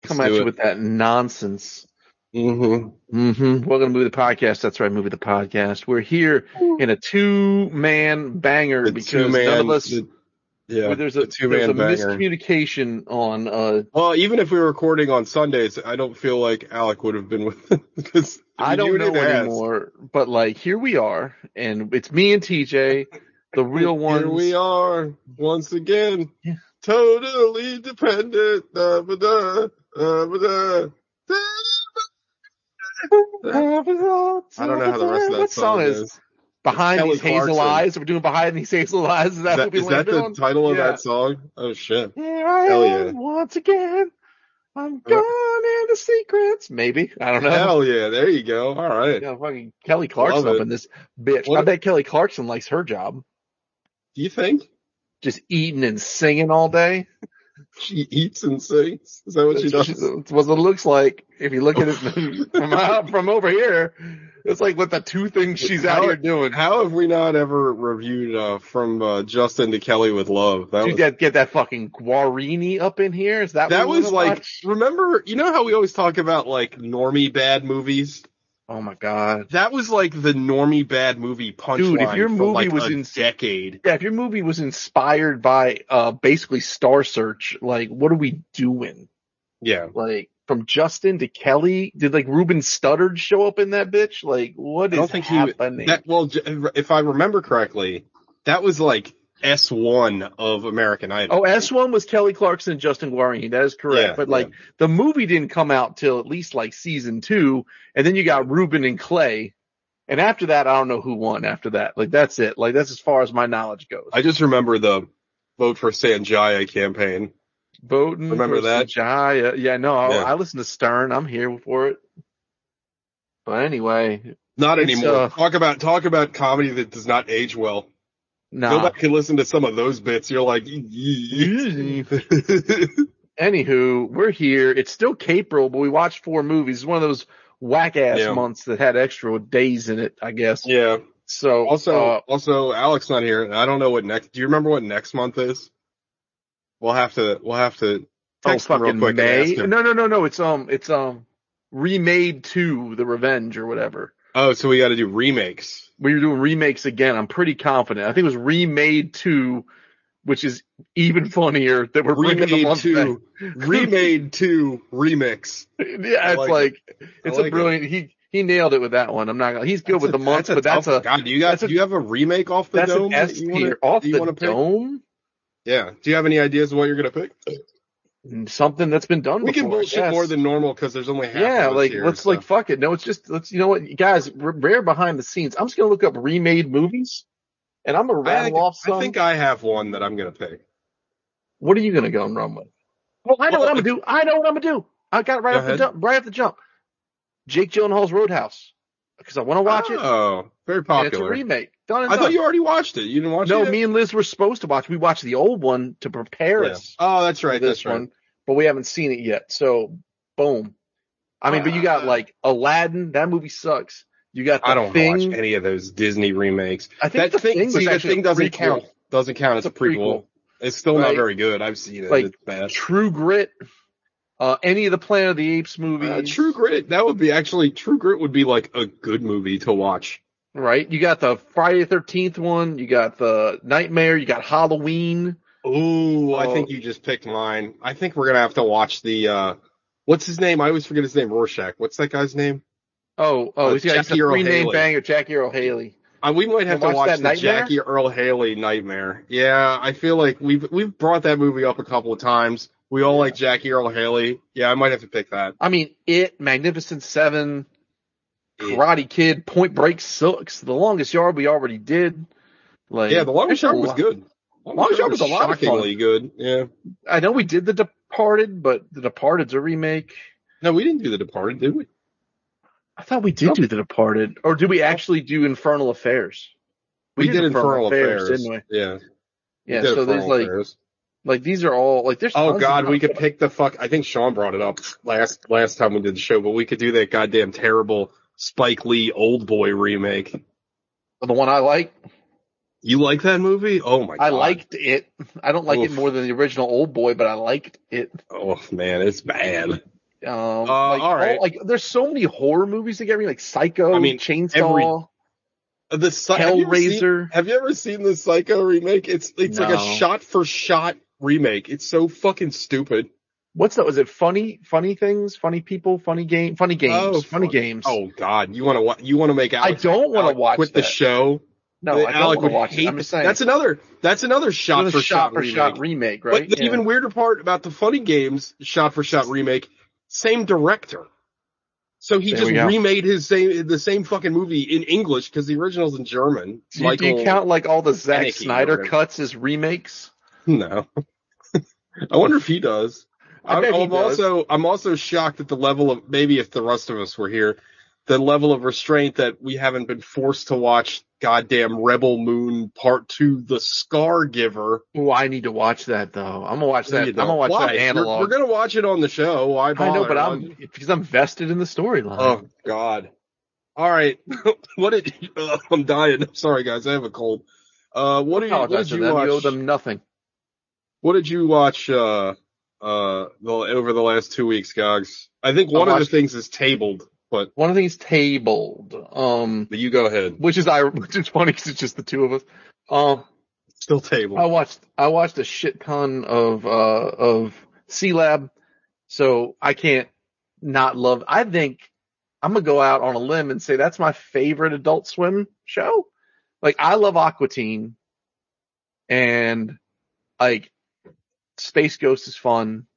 Come at you with that nonsense. Welcome to Movie the Podcast. That's right, Movie the Podcast. We're here in a two-man banger because none of us. There's a miscommunication on. Well, even if we were recording on Sundays, I don't feel like Alec would have been with because I don't know anymore. But like, here we are, and it's me and TJ, the real ones. Here we are once again, totally dependent. I don't know how the rest of that song is. Behind These Hazel Eyes. We're doing Behind These Hazel Eyes. Is that the title of that song? Oh, shit. Here I am once again. I'm gone into secrets. Maybe. I don't know. Hell yeah. There you go. All right. Yeah, fucking Kelly Clarkson up in this bitch. I bet Kelly Clarkson likes her job. Do you think? Just eating and singing all day. She eats and sings? Is that what she does? That's what it looks like. If you look at it from over here, it's like what the two things she's out here doing. How have we not ever reviewed from Justin to Kelly with Love? Get that fucking Guarini up in here? Is that was like, remember, you know how we always talk about like normie bad movies? Oh my God. That was like the normie bad movie punchline. Dude, if your movie was a decade. Yeah, if your movie was inspired by basically Star Search, like what are we doing? Yeah. Like from Justin to Kelly, did like Ruben Studdard show up in that bitch? Like what is happening? If I remember correctly, that was like S1 of American Idol. Oh, S1 was Kelly Clarkson and Justin Guarini. That is correct. Yeah, but the movie didn't come out till at least like season 2. And then you got Ruben and Clay. And after that, I don't know who won after that. Like that's it. Like that's as far as my knowledge goes. I just remember the Vote for Sanjaya campaign. Remember that? Sanjaya. Yeah, no, I listen to Stern. I'm here for it. But anyway. Not anymore. Talk about comedy that does not age well. Nah. Go back and listen to some of those bits. You're like, Anywho, we're here. It's still Capril, but we watched 4 movies. It's one of those whack ass months that had extra days in it, I guess. Yeah. So also Alex not here. I don't know what next. Do you remember what next month is? We'll have to text him real quick. May? And ask him. No. It's Remade 2, The Revenge or whatever. Oh, so we got to do remakes. We were doing remakes again. I'm pretty confident. I think it was Remade 2, which is even funnier that we're bringing the month back. Remade 2 remix. Yeah, it's a brilliant. He nailed it with that one. I'm not gonna. He's good with the months, but that's a. God, do you have a remake off the dome? That's an S tier off the dome. Yeah. Do you have any ideas of what you're gonna pick? Something that's been done before. We can bullshit more than normal because there's only half. Yeah, fuck it. No, it's just you know what, guys. Rare behind the scenes. I'm just gonna look up remade movies, and I'm gonna rattle off some. I think I have one that I'm gonna pick. What are you gonna go and run with? Well, I know what I'm gonna do. I got it right off the jump. Jake Gyllenhaal's Roadhouse because I want to watch it. Oh, very popular. And it's a remake. I thought you already watched it. You didn't watch it? No, me and Liz were supposed to watch. We watched the old one to prepare us. Oh, that's right. This one, but we haven't seen it yet. So, boom. I mean, but you got like Aladdin. That movie sucks. You got The Thing. I don't watch any of those Disney remakes. I think The Thing doesn't count. Doesn't count. It's a prequel. It's still not very good. I've seen it. Like it's bad. True Grit. Any of the Planet of the Apes movies. True Grit. True Grit would be like a good movie to watch. Right. You got the Friday the 13th one. You got the Nightmare. You got Halloween. Ooh, I think you just picked mine. I think we're going to have to watch the, what's his name? I always forget his name. Rorschach. What's that guy's name? He's got a three-name banger, Jackie Earle Haley. We might have to watch the Jackie Earle Haley Nightmare. Yeah, I feel like we've brought that movie up a couple of times. We all like Jackie Earle Haley. Yeah, I might have to pick that. I mean, Magnificent Seven, Karate Kid, Point Break sucks. The Longest Yard we already did. The Longest Yard was good. Longest Yard was a lot of fun. Shockingly good. Yeah. I know we did The Departed, but The Departed's a remake. No, we didn't do The Departed, did we? I thought we did do The Departed. Or did we actually do Infernal Affairs? We did Infernal Affairs, didn't we? Yeah. Yeah, so there's these are all there's. Oh God, we could pick I think Sean brought it up last time we did the show, but we could do that goddamn terrible Spike Lee Old Boy remake. The one I like. You like that movie? Oh my God. I liked it. I don't like it more than the original Old Boy, but I liked it. Oh man, it's bad. All right. There's so many horror movies that get me, like Psycho, Chainsaw, Hellraiser. Have you ever seen the Psycho remake? It's like a shot-for-shot remake. It's so fucking stupid. What's that? Was it funny things, funny people, funny games? Funny games. Oh God, you want to make Alex? I don't want to watch quit the show. No, I don't want to watch it. I'm just saying that's another shot-for-shot remake, right? But the even weirder part about the Funny Games shot-for-shot remake, same director. So he just remade the same fucking movie in English because the original's in German. Do you count like all the Zack Snyder cuts as remakes? No. I wonder if he does. I'm also shocked at the level of, maybe if the rest of us were here, the level of restraint that we haven't been forced to watch goddamn Rebel Moon Part 2, The Scar Giver. Oh, I need to watch that though. I'm gonna watch that. I'm gonna watch that analog. We're gonna watch it on the show. Why bother? I know, but because I'm vested in the storyline. Oh God. All right. I'm dying. I'm sorry guys. I have a cold. What did you watch? You owe them nothing. What did you watch, over the last 2 weeks, Gogs? I think one of the things is tabled, but one of the things tabled. But you go ahead. Which is funny because it's just the two of us. Still tabled. I watched a shit ton of C-Lab, so I can't not love. I think I'm gonna go out on a limb and say that's my favorite Adult Swim show. Like I love Aqua Teen, and like Space Ghost is fun.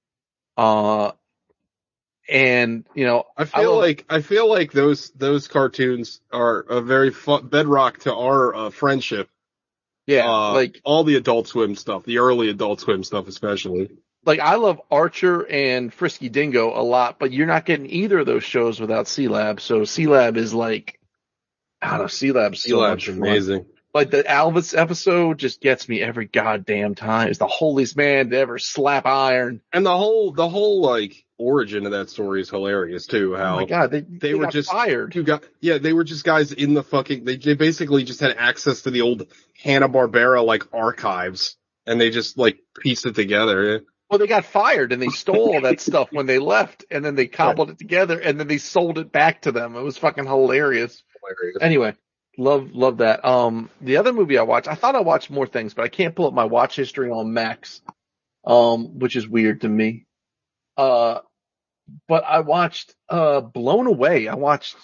And I feel like those cartoons are a very fun bedrock to our friendship. Yeah, like all the Adult Swim stuff, the early Adult Swim stuff especially. Like I love Archer and Frisky Dingo a lot, but you're not getting either of those shows without C-Lab. So C-Lab is like, I don't know, C-Lab's so much amazing. Fun. Like the Alvis episode just gets me every goddamn time. It's the holiest man to ever slap iron. And the whole like origin of that story is hilarious too. How oh my God, they were just fired. They were just guys in the fucking. They basically just had access to the old Hanna-Barbera like archives, and they just like pieced it together. Well, they got fired and they stole all that stuff when they left, and then they cobbled it together, and then they sold it back to them. It was fucking hilarious. Anyway. Love that. The other movie I watched, I thought I watched more things, but I can't pull up my watch history on Max, which is weird to me. But I watched, Blown Away. I watched,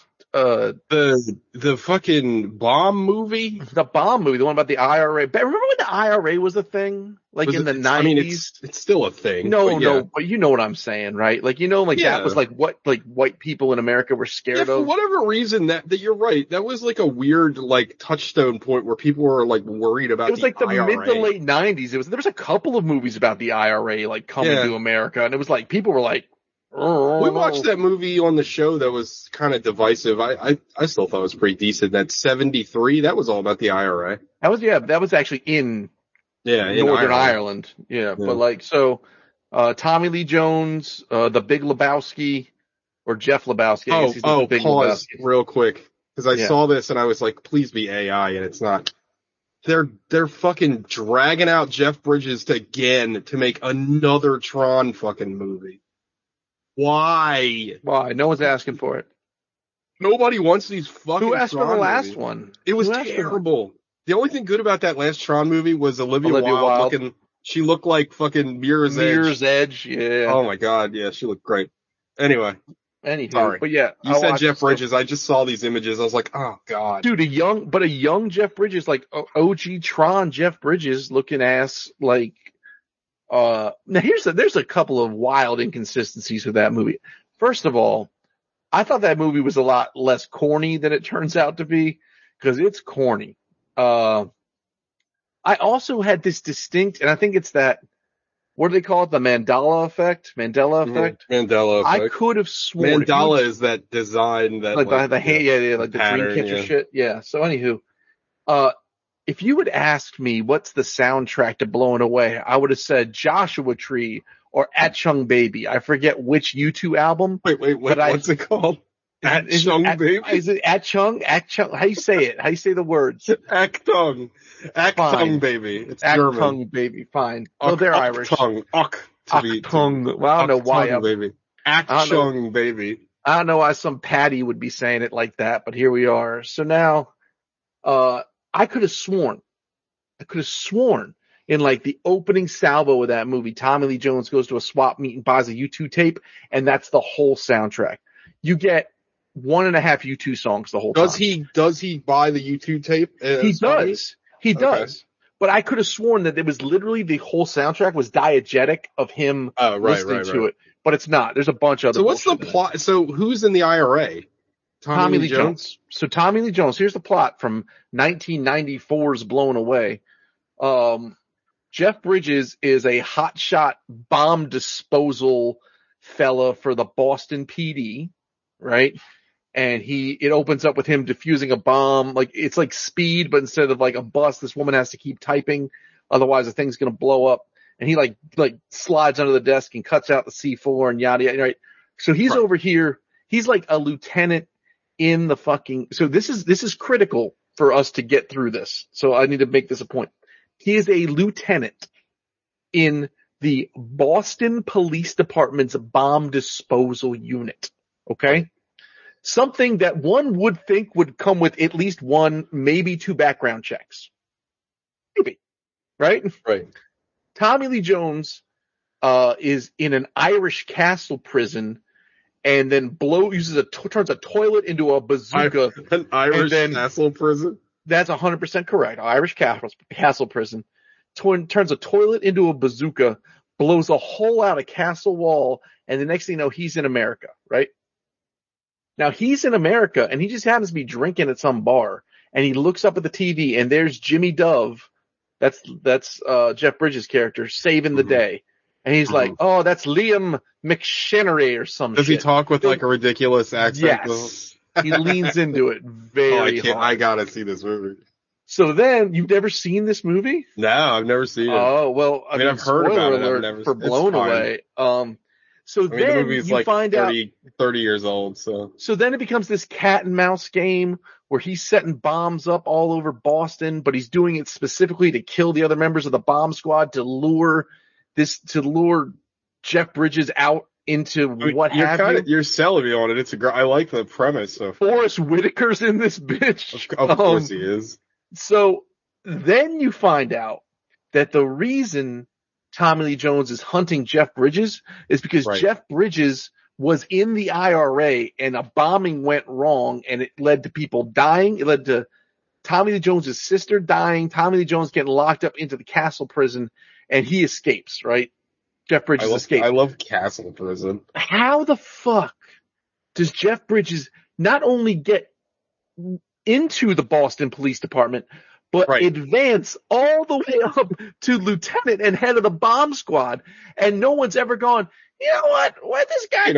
the fucking bomb movie? The bomb movie, the one about the IRA. But remember when the IRA was a thing? Like in the 90s? I mean, it's still a thing. No, but you know what I'm saying, right? Like, that was like what, like white people in America were scared of. For whatever reason, that you're right. That was like a weird, like, touchstone point where people were like worried about the IRA. It was like the mid to late 90s. There was a couple of movies about the IRA, like coming to America. And it was like, people were like, we watched that movie on the show that was kind of divisive. I still thought it was pretty decent. That 73, that was all about the IRA. That was actually in Northern Ireland. Yeah. But like, so, Tommy Lee Jones, the Big Lebowski, or Jeff Lebowski. Pause real quick. Cause I saw this and I was like, please be AI, and it's not. They're fucking dragging out Jeff Bridges again to make another Tron fucking movie. Why? No one's asking for it. Nobody wants these fucking. Who asked Tron for the last movies. one? It was terrible. The only thing good about that last Tron movie was Olivia Wilde looking. She looked like fucking Mirror's Edge. Yeah. Oh my God. Yeah, she looked great. Anyway. Sorry. But yeah. You said Jeff Bridges. I just saw these images. I was like, oh God. Dude, a young Jeff Bridges, like OG Tron Jeff Bridges looking ass, like. Now there's a couple of wild inconsistencies with that movie. First of all, I thought that movie was a lot less corny than it turns out to be, because it's corny. I also had this distinct, and I think it's that, what do they call it? The Mandela effect? Mandela effect? Mandela effect. I could have sworn. Mandela is that design that like the pattern, Dreamcatcher shit. Yeah. So anywho, if you would ask me what's the soundtrack to Blown Away, I would have said Joshua Tree or At-Chung Baby. I forget which U2 album. Wait, what's it called? At-Chung Baby? Is it At-Chung? At-Chung? How you say it? How you say the words? Achtung Baby. It's German. Achtung Baby, fine. Oh, they're Irish. Achtung. Achtung. Well, I don't know why. Baby. Action, baby. I don't know why some Patty would be saying it like that, but here we are. So now, I could have sworn in like the opening salvo of that movie, Tommy Lee Jones goes to a swap meet and buys a U2 tape, and that's the whole soundtrack. You get 1.5 U2 songs the whole time. Does he buy the U2 tape? He does. He does. But I could have sworn that it was literally the whole soundtrack was diegetic of him listening to it. But it's not. There's a bunch of other. So what's the plot? So who's in the IRA? Tommy Lee Jones. So Tommy Lee Jones. Here's the plot from 1994's Blown Away. Jeff Bridges is a hotshot bomb disposal fella for the Boston PD, right? And it opens up with him defusing a bomb. Like, it's like Speed, but instead of like a bus, this woman has to keep typing. Otherwise the thing's going to blow up. And he like slides under the desk and cuts out the C4 and yada yada, right? So he's over here. He's like a lieutenant in the fucking, so this is critical for us to get through this. So I need to make this a point. He is a lieutenant in the Boston Police Department's bomb disposal unit. Okay? Something that one would think would come with at least one, maybe two background checks. Maybe. Right? Right. Tommy Lee Jones is in an Irish castle prison and then turns a toilet into a bazooka. An Irish castle prison? That's 100% correct. Irish castle prison. Turns a toilet into a bazooka, blows a hole out a castle wall, and the next thing you know, he's in America, right? Now he's in America and he just happens to be drinking at some bar and he looks up at the TV and there's Jimmy Dove. That's Jeff Bridges' character saving the day. And he's like, oh, that's Liam McShinnery or some shit. Does he talk with like a ridiculous accent? Yes. He leans into it very hard. I gotta see this movie. So then, you've never seen this movie? No, I've never seen it. Oh, well, I mean, I've heard about it. I've never, for Blown Away. So then the movie's you like find 30 years old, so. So then it becomes this cat and mouse game where he's setting bombs up all over Boston, but he's doing it specifically to kill the other members of the bomb squad to lure Jeff Bridges out into You're selling me on it. I like the premise. Forrest Whitaker's in this bitch. Of course he is. So then you find out that the reason Tommy Lee Jones is hunting Jeff Bridges is because Jeff Bridges was in the IRA and a bombing went wrong and it led to people dying. It led to Tommy Lee Jones' sister dying, Tommy Lee Jones getting locked up into the castle prison, and he escapes, right? Jeff Bridges escapes. I love castle prison. How the fuck does Jeff Bridges not only get into the Boston Police Department, but advance all the way up to lieutenant and head of the bomb squad, and no one's ever gone, you know what this guy do?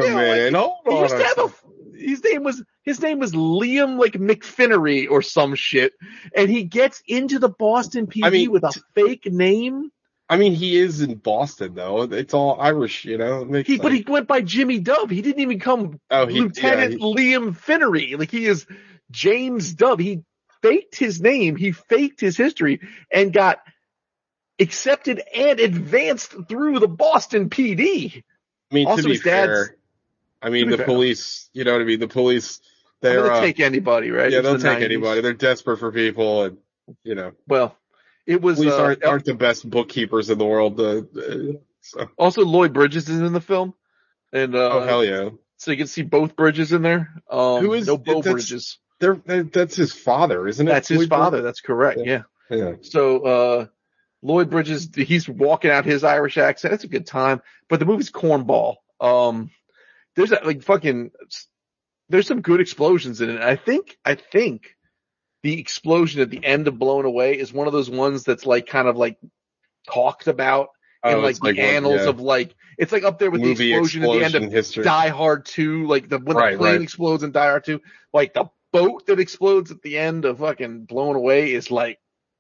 His name was Liam like McFinnery or some shit, and he gets into the Boston PD with a fake name. I mean, he is in Boston though. It's all Irish, you know. But he went by Jimmy Dove. He didn't even come Lieutenant Liam Finnery. Like, he is James Dove. He faked his name. He faked his history and got accepted and advanced through the Boston PD. I mean, also, to be fair, the police, you know what I mean? The police, they'll take anybody, right? Yeah, they'll take anybody. They're desperate for people, and, you know. Well, it was, police aren't the best bookkeepers in the world. So. Also, Lloyd Bridges is in the film. And, oh, hell yeah. So you can see both Bridges in there. Who is, Bridges. That's his father, isn't it? That's his father. That's correct. Yeah. So, Lloyd Bridges, he's walking out his Irish accent. It's a good time, but the movie's cornball. There's there's some good explosions in it. I think the explosion at the end of Blown Away is one of those ones that's like kind of like talked about in like the annals of like, it's like up there with movie the explosion at the end of history. Die Hard 2, like when the plane explodes in Die Hard 2, like the boat that explodes at the end of fucking Blown Away is like.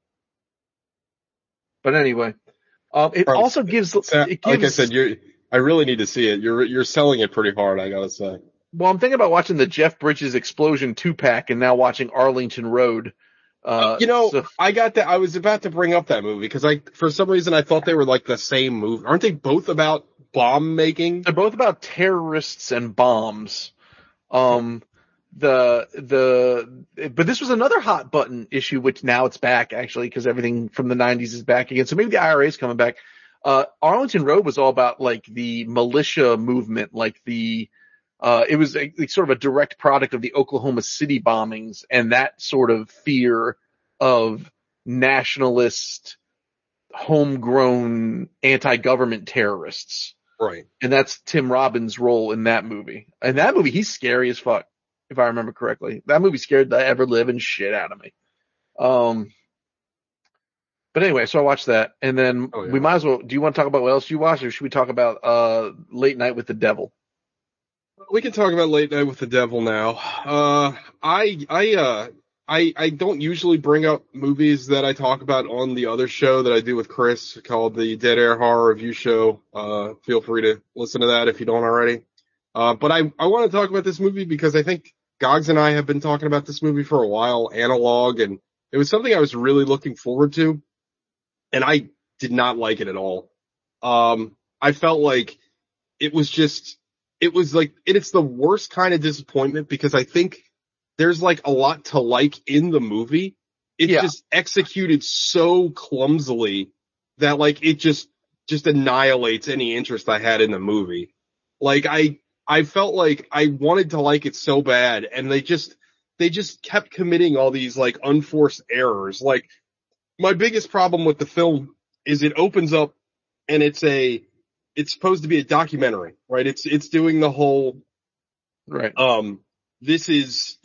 But anyway, it also gives. Like I said, I really need to see it. You're selling it pretty hard, I gotta say. Well, I'm thinking about watching the Jeff Bridges Explosion 2-pack and now watching Arlington Road. I got that. I was about to bring up that movie because for some reason I thought they were like the same movie. Aren't they both about bomb making. They're both about terrorists and bombs. But this was another hot button issue, which now it's back actually, because everything from the 90s is back again. So maybe the IRA is coming back. Arlington Road was all about like the militia movement, like it was sort of a direct product of the Oklahoma City bombings and that sort of fear of nationalist, homegrown anti-government terrorists. Right. And that's Tim Robbins' role in that movie. In that movie, he's scary as fuck, if I remember correctly. That movie scared the ever-living shit out of me. But anyway, so I watched that, and then we might as well, do you want to talk about what else you watched, or should we talk about Late Night with the Devil? We can talk about Late Night with the Devil now. I don't usually bring up movies that I talk about on the other show that I do with Chris called the Dead Air Horror Review Show. Feel free to listen to that if you don't already. But I want to talk about this movie because I think Gogs and I have been talking about this movie for a while, Analog, and it was something I was really looking forward to, and I did not like it at all. I felt like it's the worst kind of disappointment because I think there's like a lot to like in the movie. It's just executed so clumsily that like it just annihilates any interest I had in the movie. Like I felt like I wanted to like it so bad, and they just kept committing all these like unforced errors. Like my biggest problem with the film is it opens up and it's supposed to be a documentary, right? It's doing the whole right. This is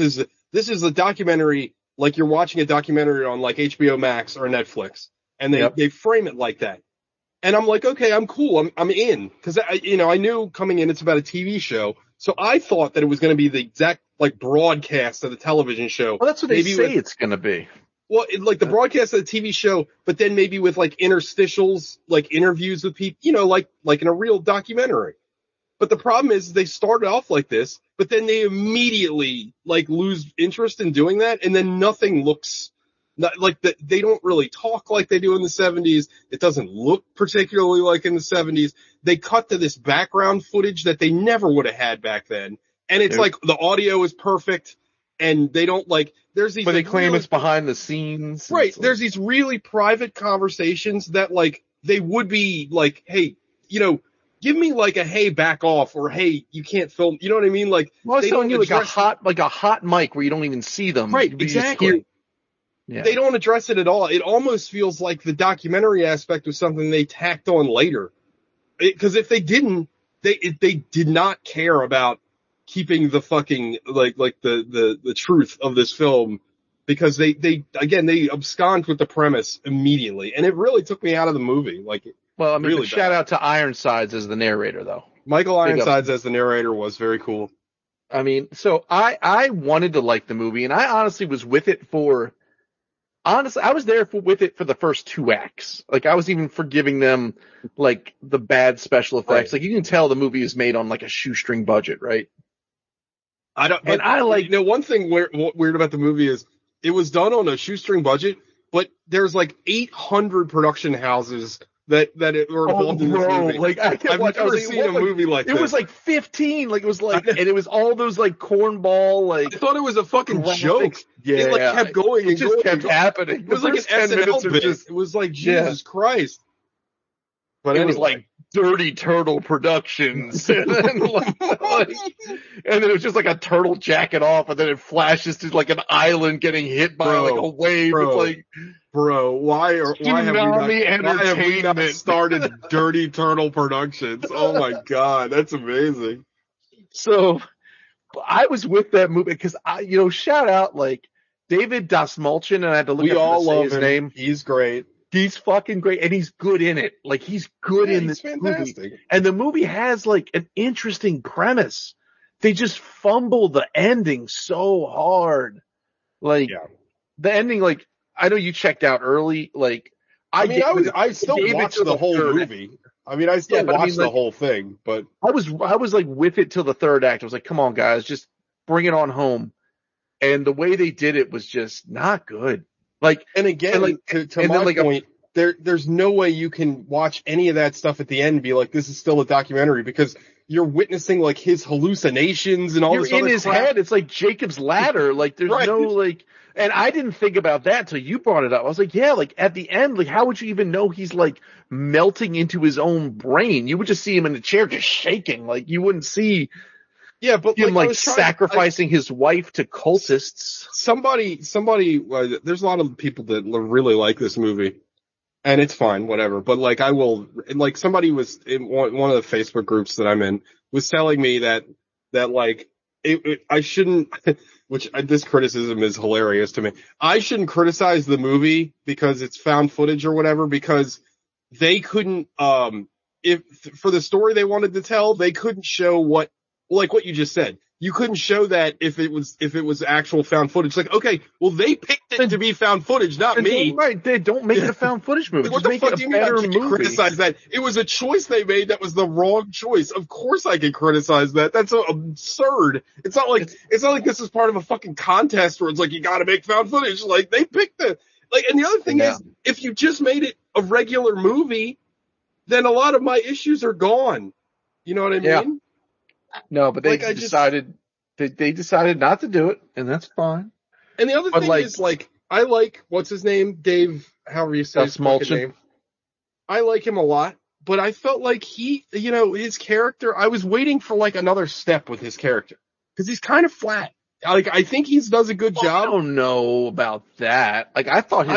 a documentary, like you're watching a documentary on like HBO Max or Netflix, and they frame it like that. And I'm like, okay, I'm cool. I'm in. Cause I knew coming in it's about a TV show. So I thought that it was going to be the exact like broadcast of the television show. Well, that's what they say it's going to be. Well, like the broadcast of the TV show, but then maybe with like interstitials, like interviews with people, like in a real documentary. But the problem is they started off like this, but then they immediately like lose interest in doing that. And then nothing looks like that. They don't really talk like they do in the 70s. It doesn't look particularly like in the 70s. They cut to this background footage that they never would have had back then. And it's like the audio is perfect and they don't like, there's these. But they claim it's behind the scenes. Right. There's these really private conversations that like they would be like, hey, give me like a hey, back off, or hey, you can't film. You know what I mean? Like, well, they don't like a hot mic where you don't even see them. Right, exactly. They don't address it at all. It almost feels like the documentary aspect was something they tacked on later. Because if they didn't, they did not care about keeping the fucking like the truth of this film, because they abscond with the premise immediately, and it really took me out of the movie. Like. Well, I mean, really shout out to Ironsides as the narrator, though. Michael Ironsides as the narrator was very cool. I mean, so I wanted to like the movie, and I honestly was with it I was there with it for the first 2 acts. Like, I was even forgiving them, like, the bad special effects. Right. Like, you can tell the movie is made on, like, a shoestring budget, right? One thing weird about the movie is it was done on a shoestring budget, but there's, like, 800 production houses that were involved in this movie. Like, I've never seen a movie like this. It was like 15. Like, it was like, and it was all those like cornball, like. I thought it was a fucking joke. Yeah. It like kept going. It just kept happening. It was like an SNL bit. It was like, Jesus Christ. But it was like Dirty Turtle Productions. And then and then it was just like a turtle jacking off, and then it flashes to like an island getting hit by like a wave. It's like, bro, why have we not started Dirty Turtle Productions? Oh my God, that's amazing. So I was with that movie because shout out like David Dastmalchian, and I had to look up his name. He's great. He's fucking great, and he's good in it. Like, he's good in this movie. And the movie has like an interesting premise. They just fumble the ending so hard. Like the ending, like, I know you checked out early. Like, I still watched the whole movie. I mean, I still watched the whole thing, but I was like with it till the third act. I was like, come on, guys, just bring it on home. And the way they did it was just not good. Like, and again, to my point, there's no way you can watch any of that stuff at the end and be like, this is still a documentary, because you're witnessing like his hallucinations and all this other crap. You're in his head. It's like Jacob's Ladder. Like there's right. no like, and I didn't think about that until you brought it up. I was like, yeah, like at the end, like how would you even know he's like melting into his own brain? You would just see him in the chair just shaking. Like you wouldn't see. Yeah, but him like sacrificing his wife to cultists. Somebody. There's a lot of people that really like this movie. And it's fine, whatever. But like, I will, like, somebody was in one of the Facebook groups that I'm in was telling me that like, I shouldn't, this criticism is hilarious to me. I shouldn't criticize the movie because it's found footage or whatever, because they couldn't, if for the story they wanted to tell, they couldn't show what you just said. You couldn't show that if it was actual found footage. Like, okay, well, they picked it to be found footage, not me. Right, they don't make it a found footage movie. What the fuck do you mean I can criticize that? It was a choice they made that was the wrong choice. Of course I can criticize that. That's so absurd. It's not like this is part of a fucking contest where it's like, you gotta make found footage. Like, they picked and the other thing is, if you just made it a regular movie, then a lot of my issues are gone. You know what I mean? Yeah. No, but they decided not to do it, and that's fine. And the other thing is, like, I like, what's his name? Dave, however you say his name. I like him a lot, but I felt like his character, I was waiting for like another step with his character. Cause he's kind of flat. Like, I think he does a good job. I don't know about that. Like, I thought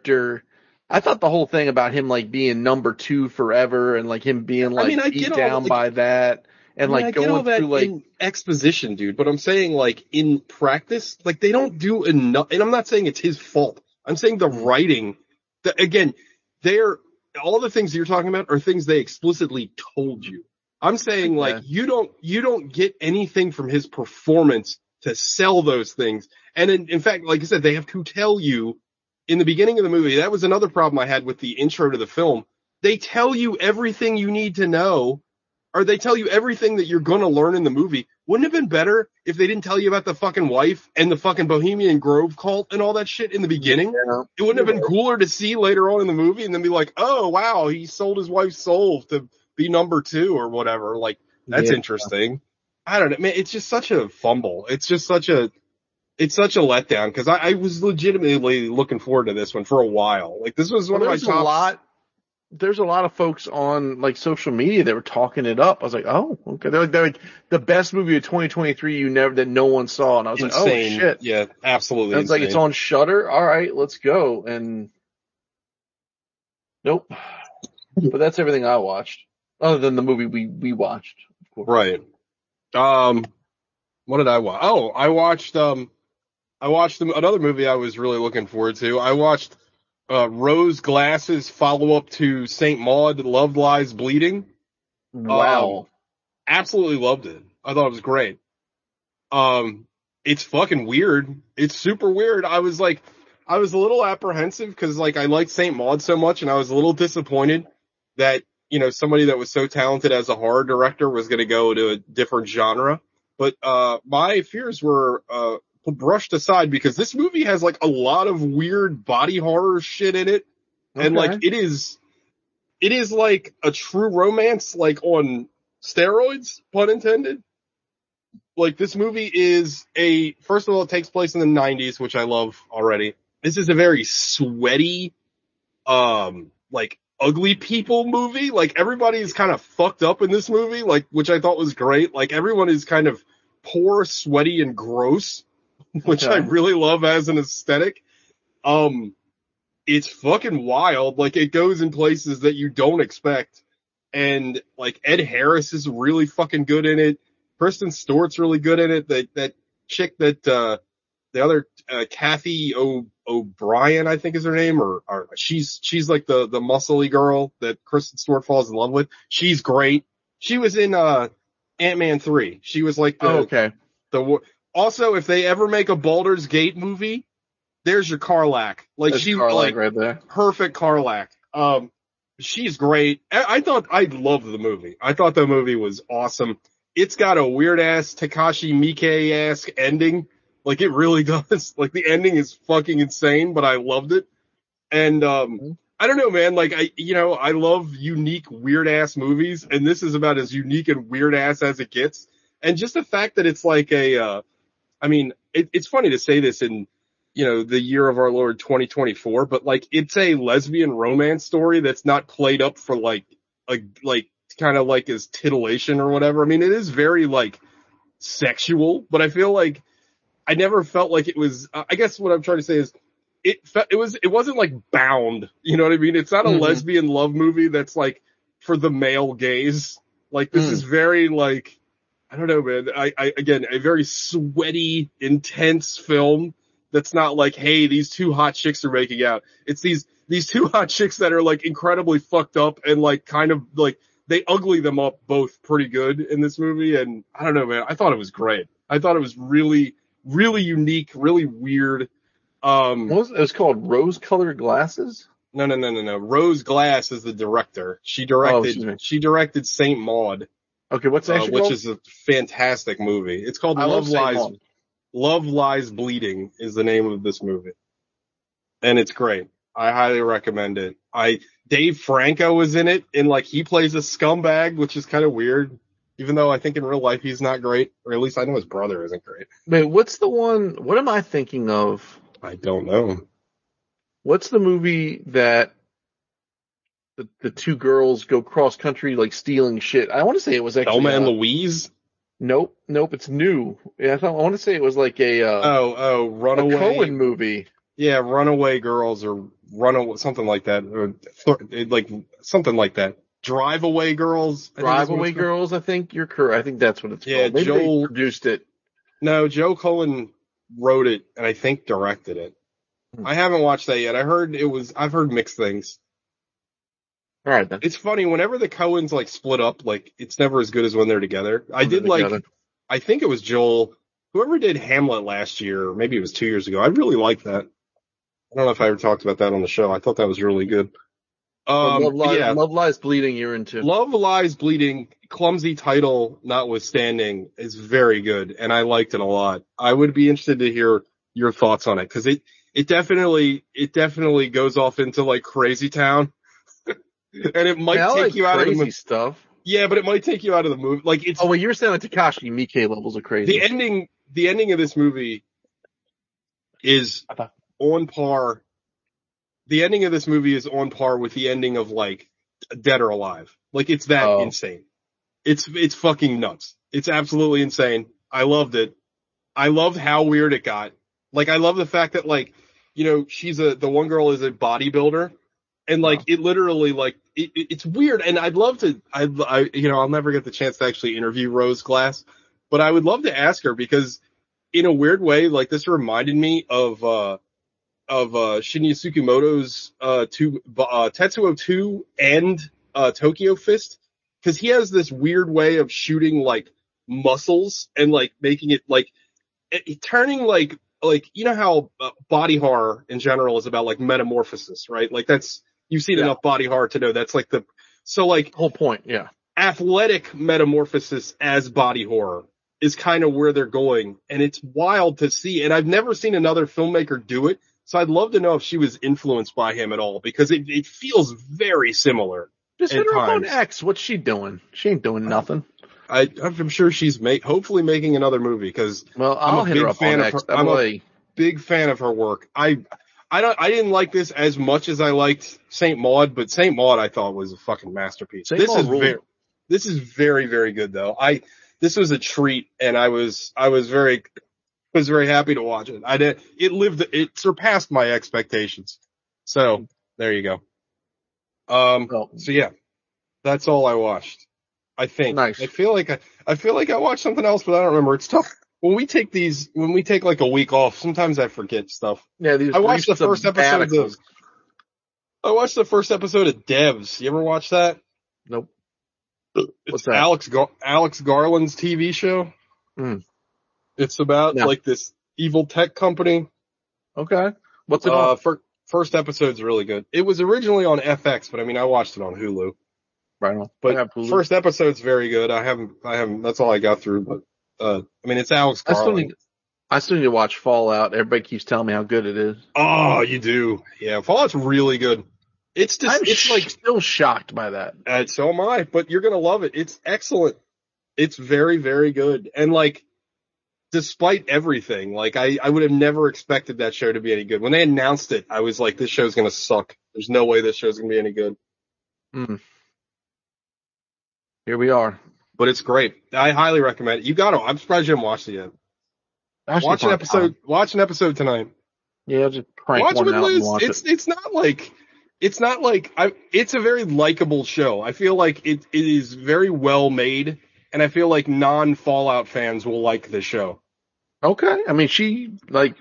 the whole thing about him like being number 2 forever and like him being like beat down by that. And like going through like in exposition, dude, but I'm saying like in practice, like they don't do enough. And I'm not saying it's his fault. I'm saying the writing, again, all the things you're talking about are things they explicitly told you. I'm saying like you don't get anything from his performance to sell those things. And in fact, like I said, they have to tell you in the beginning of the movie. That was another problem I had with the intro to the film. They tell you everything you need to know. Or they tell you everything that you're going to learn in the movie. Wouldn't it have been better if they didn't tell you about the fucking wife and the fucking Bohemian Grove cult and all that shit in the beginning? Yeah. It wouldn't have been cooler to see later on in the movie and then be like, oh, wow, he sold his wife's soul to be number 2 or whatever. Like, that's interesting. I don't know, man. It's just such a fumble. It's such a letdown, because I was legitimately looking forward to this one for a while. Like, this was one of my top. There's a lot of folks on like social media that were talking it up. I was like, oh, okay. They're like the best movie of 2023 that no one saw. And I was like, oh shit. Yeah, absolutely. And it's like, it's on Shudder. All right, let's go. And nope. But that's everything I watched, other than the movie we watched. Of course. Right. What did I watch? Oh, I watched another movie I was really looking forward to. I watched Rose Glass's follow-up to St. Maud, Love Lies Bleeding. Wow. Absolutely loved it. I thought it was great. It's fucking weird. It's super weird. I was a little apprehensive because like I liked St. Maud so much, and I was a little disappointed that, somebody that was so talented as a horror director was going to go to a different genre. But my fears were brushed aside, because this movie has like a lot of weird body horror shit in it. Okay. And like it is like a true romance, like on steroids, pun intended. Like, this movie is first of all, it takes place in the 90s, which I love already. This is a very sweaty, like ugly people movie. Like, everybody is kind of fucked up in this movie, like, which I thought was great. Like, everyone is kind of poor, sweaty, and gross, which I really love as an aesthetic. It's fucking wild. Like, it goes in places that you don't expect. And like, Ed Harris is really fucking good in it. Kristen Stewart's really good in it. That chick that, the other, Kathy O'Brien, I think is her name, or she's like the muscly girl that Kristen Stewart falls in love with. She's great. She was in, Ant-Man 3. She was like also, if they ever make a Baldur's Gate movie, there's your Karlach. Like, there's Karlach right there. Perfect Karlach. She's great. I loved the movie. I thought the movie was awesome. It's got a weird ass Takashi Miike-esque ending. Like, it really does. Like, the ending is fucking insane, but I loved it. And, I don't know, man. Like, I love unique, weird ass movies, and this is about as unique and weird ass as it gets. And just the fact that it's like it's funny to say this in, the year of our Lord 2024, but like, it's a lesbian romance story that's not played up for like kind of like as titillation or whatever. I mean, it is very like sexual, but I feel like I never felt like it was, I guess what I'm trying to say is it wasn't like Bound. You know what I mean? It's not a lesbian love movie that's like for the male gaze. Like, this is very like, I don't know, man. Again, a very sweaty, intense film that's not like, hey, these two hot chicks are making out. It's these two hot chicks that are like incredibly fucked up and like kind of like they ugly them up both pretty good in this movie. And I don't know, man. I thought it was great. I thought it was really, really unique, really weird. It was called Rose Colored Glasses? No. Rose Glass is the director. She directed Saint Maud. Okay, what's that? Which is a fantastic movie. It's called Love Lies Bleeding is the name of this movie. And it's great. I highly recommend it. Dave Franco was in it, and like he plays a scumbag, which is kind of weird. Even though I think in real life he's not great, or at least I know his brother isn't great. Wait, what's the one? What am I thinking of? I don't know. What's the movie that the two girls go cross country like stealing shit? I want to say it was actually Thelma and Louise. Nope, it's new. Yeah, I want to say it was like a Runaway, a Coen movie. Yeah, Runaway Girls or something like that, or like something like that. Drive Away Girls. Drive Away Girls. I think you're correct. I think that's what it's called. Maybe Joel produced it. No, Joe Coen wrote it and I think directed it. I haven't watched that yet. I've heard mixed things. All right, then. It's funny, whenever the Coens like split up, like it's never as good as when they're together. I think it was Joel, whoever did Hamlet last year, or maybe it was 2 years ago. I really liked that. I don't know if I ever talked about that on the show. I thought that was really good. Love Lies Bleeding, you're into. Love Lies Bleeding, clumsy title notwithstanding, is very good, and I liked it a lot. I would be interested to hear your thoughts on it, because it definitely goes off into like crazy town, and it might take you out of the movie stuff. Yeah, but it might take you out of the movie. Like it's. Oh, well, you're saying like Takashi Miike levels of crazy. The ending of this movie is on par. The ending of this movie is on par with the ending of like Dead or Alive. Like it's that insane. It's fucking nuts. It's absolutely insane. I loved it. I loved how weird it got. Like I love the fact that like, the one girl is a bodybuilder and like it literally like it's weird. And I'd love to, I'll never get the chance to actually interview Rose Glass, but I would love to ask her because in a weird way, like this reminded me of Shinya Tsukamoto's Tetsuo 2 and Tokyo Fist, because he has this weird way of shooting like muscles and like making it like turning like how body horror in general is about like metamorphosis, right? Like you've seen enough body horror to know that's like the whole point. Yeah, athletic metamorphosis as body horror is kind of where they're going, and it's wild to see. And I've never seen another filmmaker do it. So I'd love to know if she was influenced by him at all, because it feels very similar. Just hit her up on X. What's she doing? She ain't doing nothing. I'm sure she's hopefully making another movie, because I'm a big fan of her. I'm a big fan of her work. I didn't like this as much as I liked Saint Maud, but Saint Maud I thought was a fucking masterpiece. This is very, very good though. This was a treat, and I was very happy to watch it. It surpassed my expectations. So there you go. So yeah, that's all I watched. I think. Nice. I feel like I watched something else, but I don't remember. It's tough. When we take like a week off, sometimes I forget stuff. Yeah, I watched the first episode of Devs. You ever watch that? Nope. It's Alex Garland's TV show. It's about like this evil tech company. Okay. What's it on? First episode's really good. It was originally on FX, but I mean, I watched it on Hulu. Right on. But first episode's very good. I haven't, that's all I got through, but, I mean, it's Alex Garland. I still need to watch Fallout. Everybody keeps telling me how good it is. Oh, you do. Yeah. Fallout's really good. It's just, it's like still shocked by that. So am I, but you're going to love it. It's excellent. It's very, very good. And like, despite everything, like I would have never expected that show to be any good. When they announced it, I was like, this show's going to suck. There's no way this show's going to be any good. Here we are. But it's great. I highly recommend it. You got to. I'm surprised you haven't watched it yet. Watch an episode. Watch an episode tonight. Yeah, I'll just crank one out and watch it. It's not like it's a very likable show. I feel like it is very well made, and I feel like non-Fallout fans will like the show. Okay, I mean she liked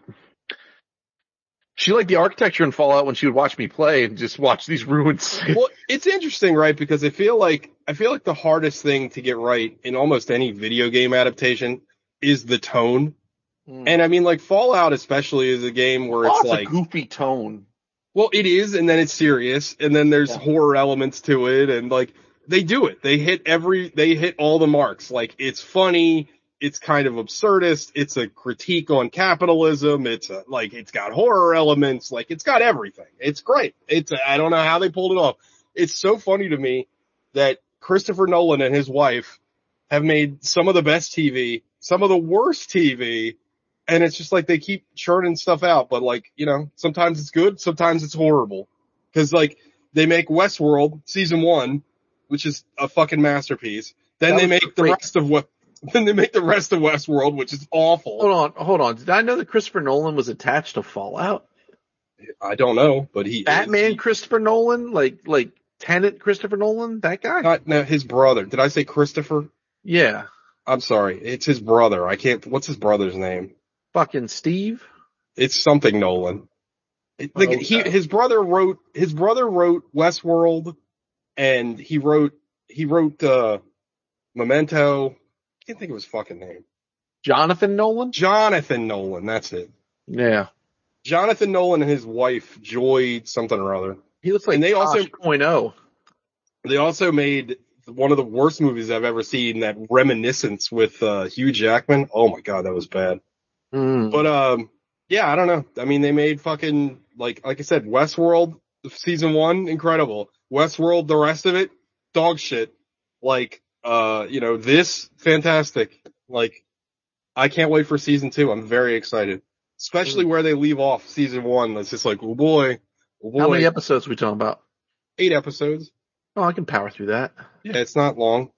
the architecture in Fallout when she would watch me play and just watch these ruins. Well, it's interesting, right? Because I feel like the hardest thing to get right in almost any video game adaptation is the tone. And I mean, like Fallout especially is a game where it's like a goofy tone. Well, it is, and then it's serious, and then there's horror elements to it, and like they do it. They hit all the marks. Like it's funny, it's kind of absurdist, it's a critique on capitalism, it's got horror elements, like it's got everything. It's great. I don't know how they pulled it off. It's so funny to me that Christopher Nolan and his wife have made some of the best TV, some of the worst TV. And it's just like they keep churning stuff out, but like, you know, sometimes it's good, sometimes it's horrible. Cause like they make Westworld season 1, which is a fucking masterpiece. Then they make the rest of Westworld, which is awful. Hold on. Did I know that Christopher Nolan was attached to Fallout? I don't know, but Christopher Nolan, like Tenet Christopher Nolan, that guy? No, his brother. Did I say Christopher? Yeah. I'm sorry. It's his brother. What's his brother's name? Fucking Steve? It's something Nolan. His brother wrote Westworld, and he wrote Memento. I can't think of his fucking name. Jonathan Nolan? Jonathan Nolan, that's it. Yeah. Jonathan Nolan and his wife, Joy something or other. He looks like and they also 0.0. They also made one of the worst movies I've ever seen, that Reminiscence with Hugh Jackman. Oh my god, that was bad. But yeah, I don't know. I mean, they made fucking like I said, Westworld season 1 incredible. Westworld, the rest of it dog shit. Like this fantastic. Like I can't wait for season 2. I'm very excited, especially where they leave off season 1. It's just like, oh boy. How many episodes are we talking about? 8 episodes. Oh, I can power through that. Yeah, it's not long.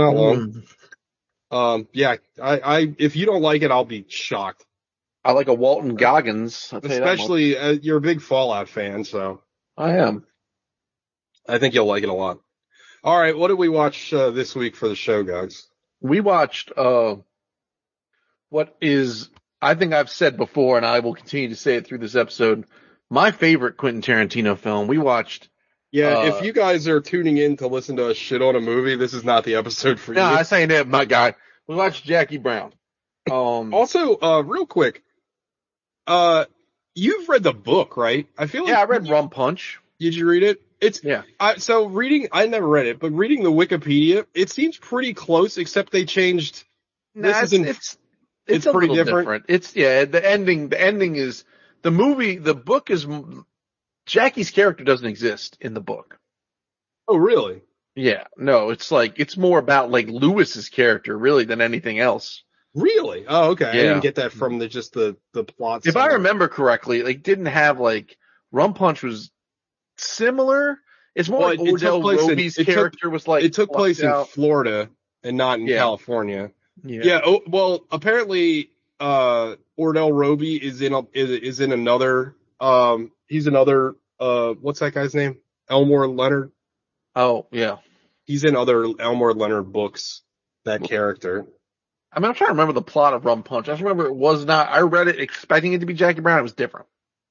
Yeah, I if you don't like it, I'll be shocked. I like a Walton Goggins. Especially, you're a big Fallout fan, so. I am. I think you'll like it a lot. All right, what did we watch this week for the show, guys? We watched what is, I think I've said before, and I will continue to say it through this episode, my favorite Quentin Tarantino film. We watched. Yeah, if you guys are tuning in to listen to us shit on a movie, this is not the episode for you. No, I say that, my guy. We watched Jackie Brown. Also, real quick, you've read the book, right? I feel like I read Rum Punch. Did you read it? So reading, I never read it, but reading the Wikipedia, it seems pretty close, except they changed. It's pretty different. The ending is the book is. Jackie's character doesn't exist in the book. Oh, really? Yeah. No, it's more about like Lewis's character really than anything else. Really? Oh, okay. Yeah. I didn't get that from the plot. If I remember correctly, like didn't have like Rum Punch was similar. It's more like Ordell Roby's character was like. It took place in Florida and not in California. Yeah. Oh, well, apparently, Ordell Roby is in another. He's another, what's that guy's name? Elmore Leonard? Oh, yeah. He's in other Elmore Leonard books, that character. I mean, I'm trying to remember the plot of Rum Punch. I just remember it was not, I read it expecting it to be Jackie Brown. It was different.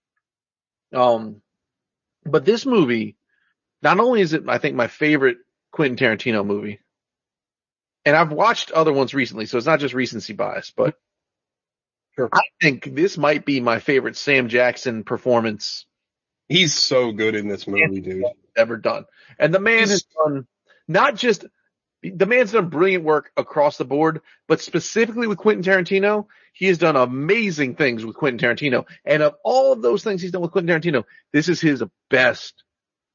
But this movie, not only is it, I think, my favorite Quentin Tarantino movie, and I've watched other ones recently, so it's not just recency bias, but sure. I think this might be my favorite Sam Jackson performance. He's so good in this movie, dude. Ever done. And the man has done the man's done brilliant work across the board, but specifically with Quentin Tarantino, he has done amazing things with Quentin Tarantino. And of all of those things he's done with Quentin Tarantino, this is his best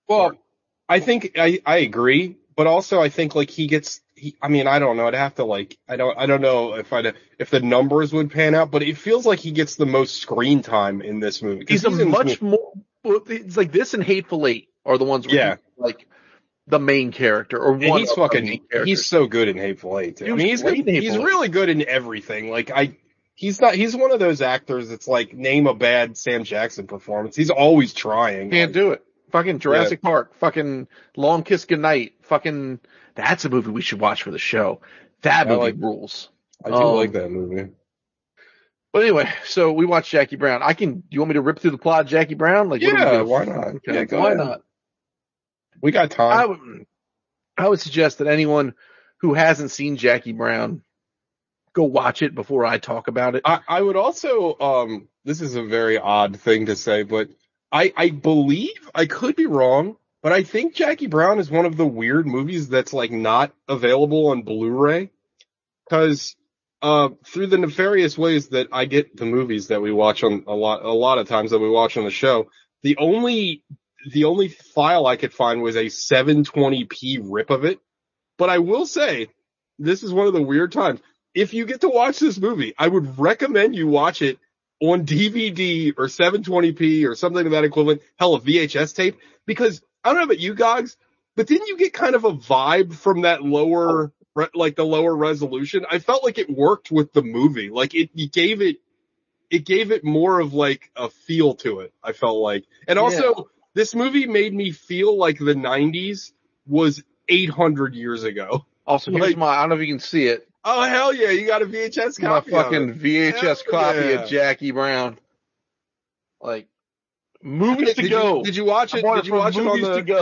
Well, I think I agree, but also I think like I mean, I don't know. I'd have to like, I don't know if the numbers would pan out, but it feels like he gets the most screen time in this movie. He's more, it's like this and Hateful Eight are the ones where he's like the main character or one he's of the main characters. He's so good in Hateful Eight. I mean, he's really good in everything. Like he's one of those actors that's like, name a bad Sam Jackson performance. He's always trying. Can't do it. Fucking Jurassic Park, fucking Long Kiss Goodnight, fucking, that's a movie we should watch for the show. That movie rules. I do like that movie. But anyway, so we watched Jackie Brown. Do you want me to rip through the plot of Jackie Brown? Like, why not? Okay, why not? We got time. I would suggest that anyone who hasn't seen Jackie Brown go watch it before I talk about it. I would also, this is a very odd thing to say, but I believe, I could be wrong, but I think Jackie Brown is one of the weird movies that's like not available on Blu-ray. Cause, through the nefarious ways that I get the movies that we watch on a lot of times that we watch on the show, the only file I could find was a 720p rip of it. But I will say, this is one of the weird times. If you get to watch this movie, I would recommend you watch it on DVD or 720p or something of that equivalent. Hell, a VHS tape. Because I don't know about you guys, but didn't you get kind of a vibe from that lower, like the lower resolution? I felt like it worked with the movie. Like it gave it more of like a feel to it. I felt like, and also this movie made me feel like the 90s was 800 years ago. Also, here's I don't know if you can see it. Oh, hell yeah. You got a VHS copy. My fucking VHS copy of Jackie Brown. Like, movies to go. Did you watch it? Did you watch it on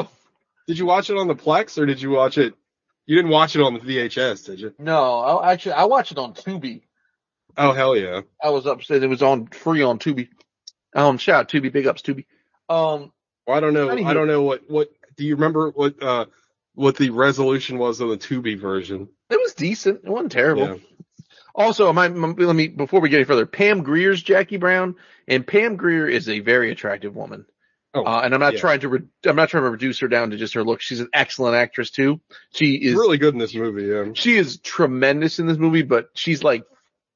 the Plex or did you watch it? You didn't watch it on the VHS, did you? No, I watched it on Tubi. Oh, hell yeah. I was upstairs. It was on free on Tubi. Shout out Tubi. Big ups Tubi. Well, I don't know what, do you remember what the resolution was of the Tubi version? It was decent. It wasn't terrible. Yeah. Also, before we get any further, Pam Grier's Jackie Brown, and Pam Grier is a very attractive woman. Oh, and I'm not trying to reduce her down to just her look. She's an excellent actress too. She is really good in this movie. Yeah, she is tremendous in this movie, but she's like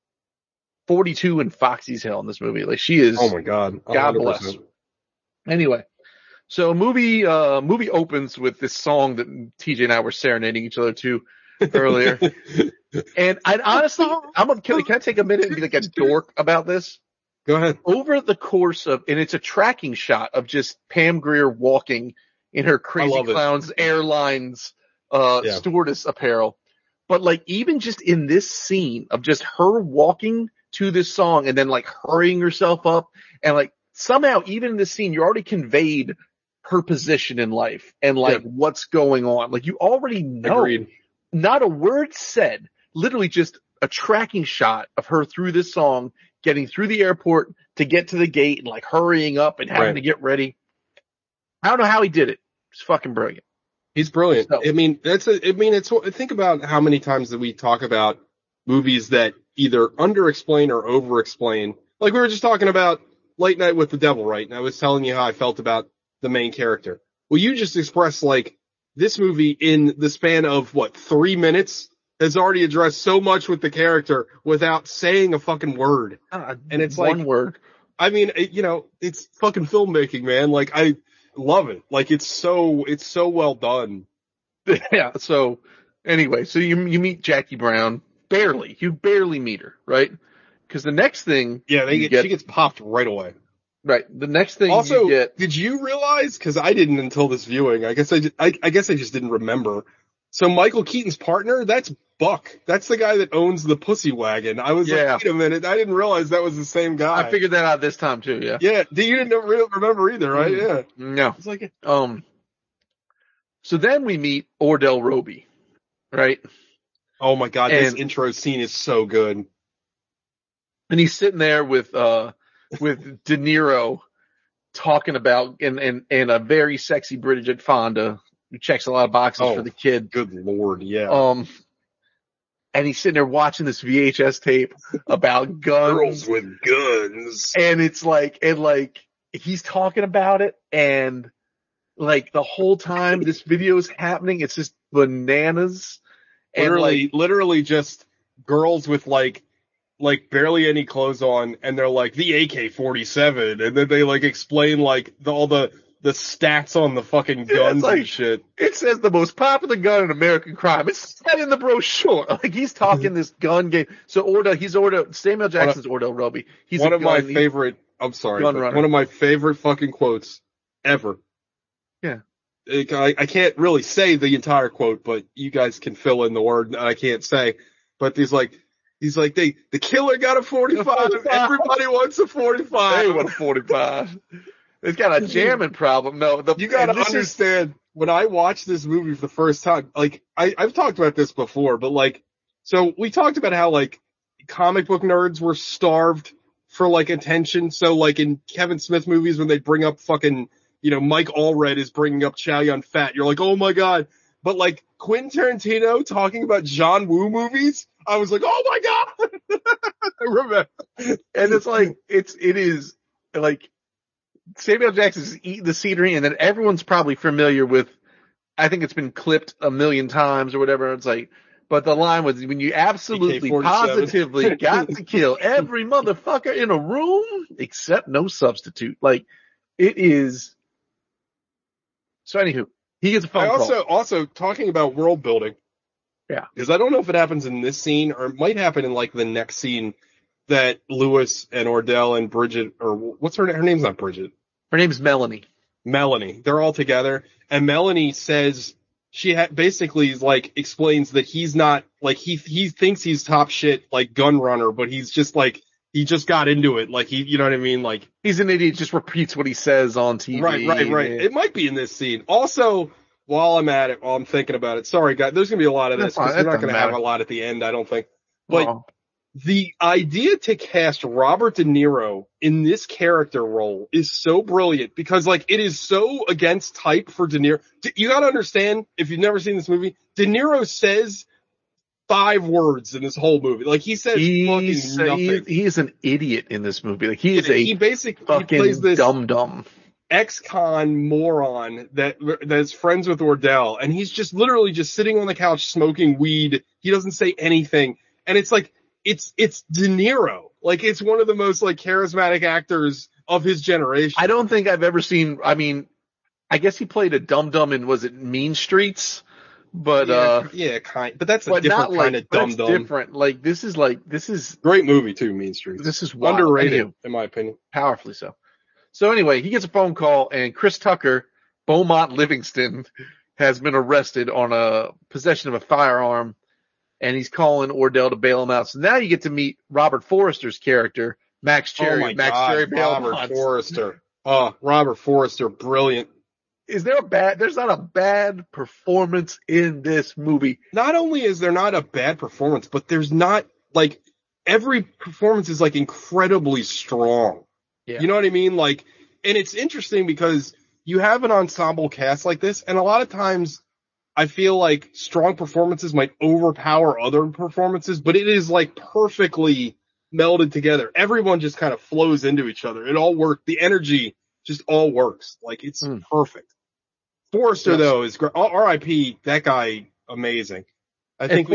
42 and foxy as hell in this movie. Like she is. Oh my God. 100%. God bless. Anyway. So movie opens with this song that TJ and I were serenading each other to earlier. And I honestly, can I take a minute and be like a dork about this? Go ahead. Over the course of, and it's a tracking shot of just Pam Grier walking in her Crazy Clowns Airlines, stewardess apparel. But like even just in this scene of just her walking to this song and then like hurrying herself up and like somehow even in this scene, you already conveyed her position in life and like what's going on. Like you already know. Agreed. Not a word said, literally just a tracking shot of her through this song, getting through the airport to get to the gate and like hurrying up and having to get ready. I don't know how he did it. It's fucking brilliant. He's brilliant. So, think about how many times that we talk about movies that either under-explain or over-explain. Like we were just talking about Late Night with the Devil, right? And I was telling you how I felt about the main character. Well, you just expressed like this movie in the span of 3 minutes has already addressed so much with the character without saying a fucking word. And it's like one word. I mean, it's fucking filmmaking, man. Like I love it. Like it's so well done. Yeah. So anyway, so you meet Jackie Brown barely. You barely meet her, right? Because the next thing, she gets popped right away. Right. The next thing also, you get. Did you realize? Because I didn't until this viewing. I guess I just didn't remember. So Michael Keaton's partner, that's Buck. That's the guy that owns the Pussy Wagon. I was like, wait a minute, I didn't realize that was the same guy. I figured that out this time too. Yeah. Yeah. You didn't remember either, right? Yeah. No. It's like So then we meet Ordell Roby, right? Oh my God, this intro scene is so good. And he's sitting there with De Niro talking about and a very sexy Bridget Fonda who checks a lot of boxes for the kid. Good Lord, yeah. And he's sitting there watching this VHS tape about guns. Girls with guns. And it's like, he's talking about it and like the whole time this video is happening, it's just bananas. Literally just girls with like barely any clothes on, and they're like the AK-47, and then they like explain like all the stats on the fucking guns and shit. It says the most popular gun in American crime. It's said in the brochure. Like he's talking this gun game. So Samuel Jackson's Ordell Robbie. He's one of my favorite. I'm sorry, one of my favorite fucking quotes ever. Yeah. I can't really say the entire quote, but you guys can fill in the word I can't say. But he's like, the killer got a 45. Everybody wants a 45. They want a 45. It's got a jamming problem. No, you gotta understand, when I watched this movie for the first time, like, I've talked about this before, but like, so we talked about how like comic book nerds were starved for like attention. So like in Kevin Smith movies, when they bring up fucking, Mike Allred is bringing up Chow Yun-Fat, you're like, oh my God. But like Quentin Tarantino talking about John Woo movies, I was like, oh my God. I remember. And it's like, it is like, Samuel Jackson's eating the scenery, and then everyone's probably familiar with, I think it's been clipped a million times or whatever. It's like, but the line was, when you absolutely positively got to kill every motherfucker in a room except no substitute. Like, it is. So anywho, he gets a phone call. Also talking about world building. Yeah. Because I don't know if it happens in this scene or it might happen in like the next scene, that Lewis and Ordell and Bridget, or what's her name's not Bridget. Her name's Melanie. Melanie. They're all together. And Melanie says, basically like explains that he's not, like he thinks he's top shit, like gun runner, but he's just like, he just got into it. Like you know what I mean? Like he's an idiot, just repeats what he says on TV. Right. It might be in this scene. Also, while I'm thinking about it, sorry guys, there's going to be a lot of this because we're not going to have a lot at the end, I don't think. But the idea to cast Robert De Niro in this character role is so brilliant because, like, it is so against type for De Niro. You gotta understand, if you've never seen this movie, De Niro says 5 words in this whole movie. Like, he says fucking nothing. He is an idiot in this movie. Like, he plays this dum-dum ex-con moron that's friends with Ordell, and he's just literally just sitting on the couch smoking weed. He doesn't say anything. And it's like, it's De Niro. Like, it's one of the most like charismatic actors of his generation. I don't think I've ever seen, I mean, I guess he played a dum-dum in, was it Mean Streets? But, but that's a different kind of dum-dum. Different. Like, this is great movie too, Mean Streets. This is underrated, in my opinion. Powerfully so. So anyway, he gets a phone call, and Chris Tucker, Beaumont Livingston, has been arrested on a possession of a firearm. And he's calling Ordell to bail him out. So now you get to meet Robert Forrester's character, Max Cherry. Oh my God, Robert Forrester. Oh, Robert Forrester, brilliant. There's not a bad performance in this movie. Not only is there not a bad performance, but there's not, like, every performance is, like, incredibly strong. Yeah. You know what I mean? Like, and it's interesting because you have an ensemble cast like this, and a lot of times I feel like strong performances might overpower other performances, but it is like perfectly melded together. Everyone just kind of flows into each other. It all works. The energy just all works. Like, it's perfect. Forrester, though, is great. R.I.P. That guy, amazing. I think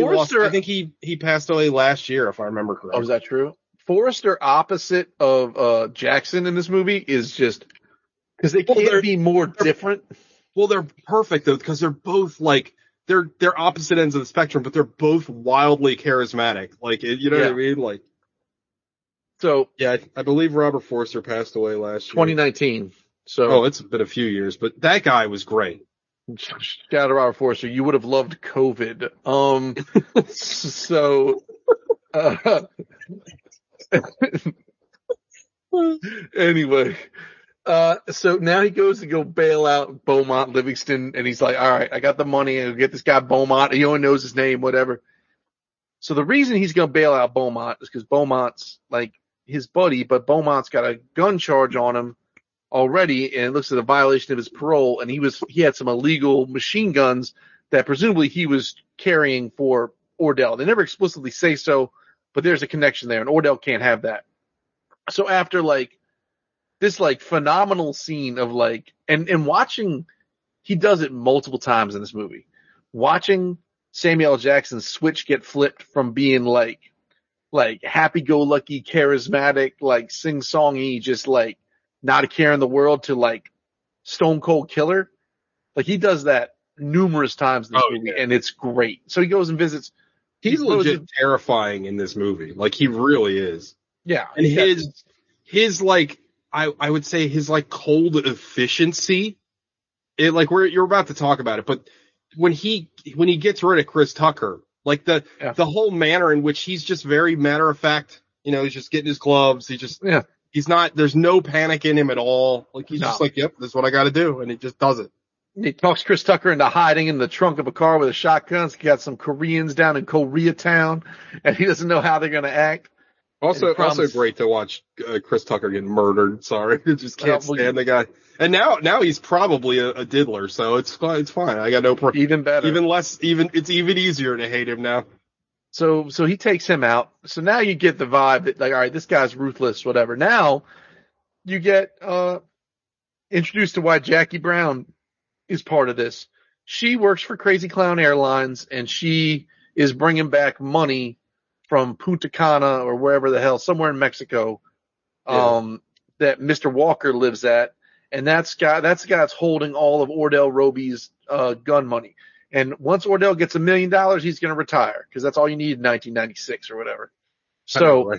he passed away last year, if I remember correctly. Oh, is that true? Forrester, opposite of Jackson in this movie, is just because they can't be more different. Well, they're perfect though, because they're both like, they're opposite ends of the spectrum, but they're both wildly charismatic. Like, you know what I mean? Like, so yeah, I believe Robert Forster passed away last year. 2019. So it's been a few years, but that guy was great. Shout out to Robert Forster. You would have loved COVID. Anyway. So now he goes to go bail out Beaumont Livingston, and he's like, all right, I got the money, I'll get this guy Beaumont. He only knows his name, whatever. So the reason he's going to bail out Beaumont is because Beaumont's like his buddy, but Beaumont's got a gun charge on him already, and it looks at a violation of his parole, and he had some illegal machine guns that presumably he was carrying for Ordell. They never explicitly say so, but there's a connection there, and Ordell can't have that. So after like this like phenomenal scene of like, and watching he does it multiple times in this movie. Watching Samuel L. Jackson's switch get flipped from being like happy-go-lucky, charismatic, like sing-songy, just like not a care in the world to like stone cold killer. Like he does that numerous times in this movie, and it's great. So he goes and visits. He's legit terrifying in this movie. Like he really is. Yeah. And his like, I would say his like cold efficiency. It like you're about to talk about it, but when he gets rid of Chris Tucker, like the whole manner in which he's just very matter of fact, he's just getting his gloves. He's not, there's no panic in him at all. Like he's just like, yep, this is what I got to do. And he just does it. He talks Chris Tucker into hiding in the trunk of a car with a shotgun. He's got some Koreans down in Koreatown, and he doesn't know how they're going to act. Also great to watch Chris Tucker get murdered. Sorry, I just can't stand the guy. And now he's probably a diddler, so it's fine. I got no problem. Even better. It's even easier to hate him now. So he takes him out. So now you get the vibe that like, all right, this guy's ruthless, whatever. Now you get introduced to why Jackie Brown is part of this. She works for Crazy Clown Airlines, and she is bringing back money from Punta Cana or wherever the hell, somewhere in Mexico, that Mr. Walker lives at. And that's the guy that's holding all of Ordell Roby's gun money. And once Ordell gets $1 million, he's going to retire because that's all you need in 1996 or whatever. So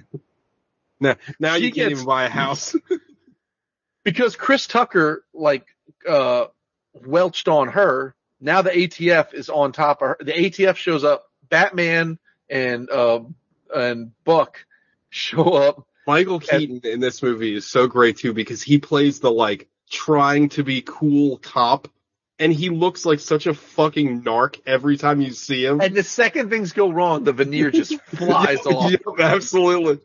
now you can't even buy a house because Chris Tucker welched on her. Now the ATF is on top of her. The ATF shows up. Batman and Buck show up. Michael Keaton in this movie is so great too because he plays the like trying to be cool cop, and he looks like such a fucking narc every time you see him. And the second things go wrong, the veneer just flies off. Yep, absolutely.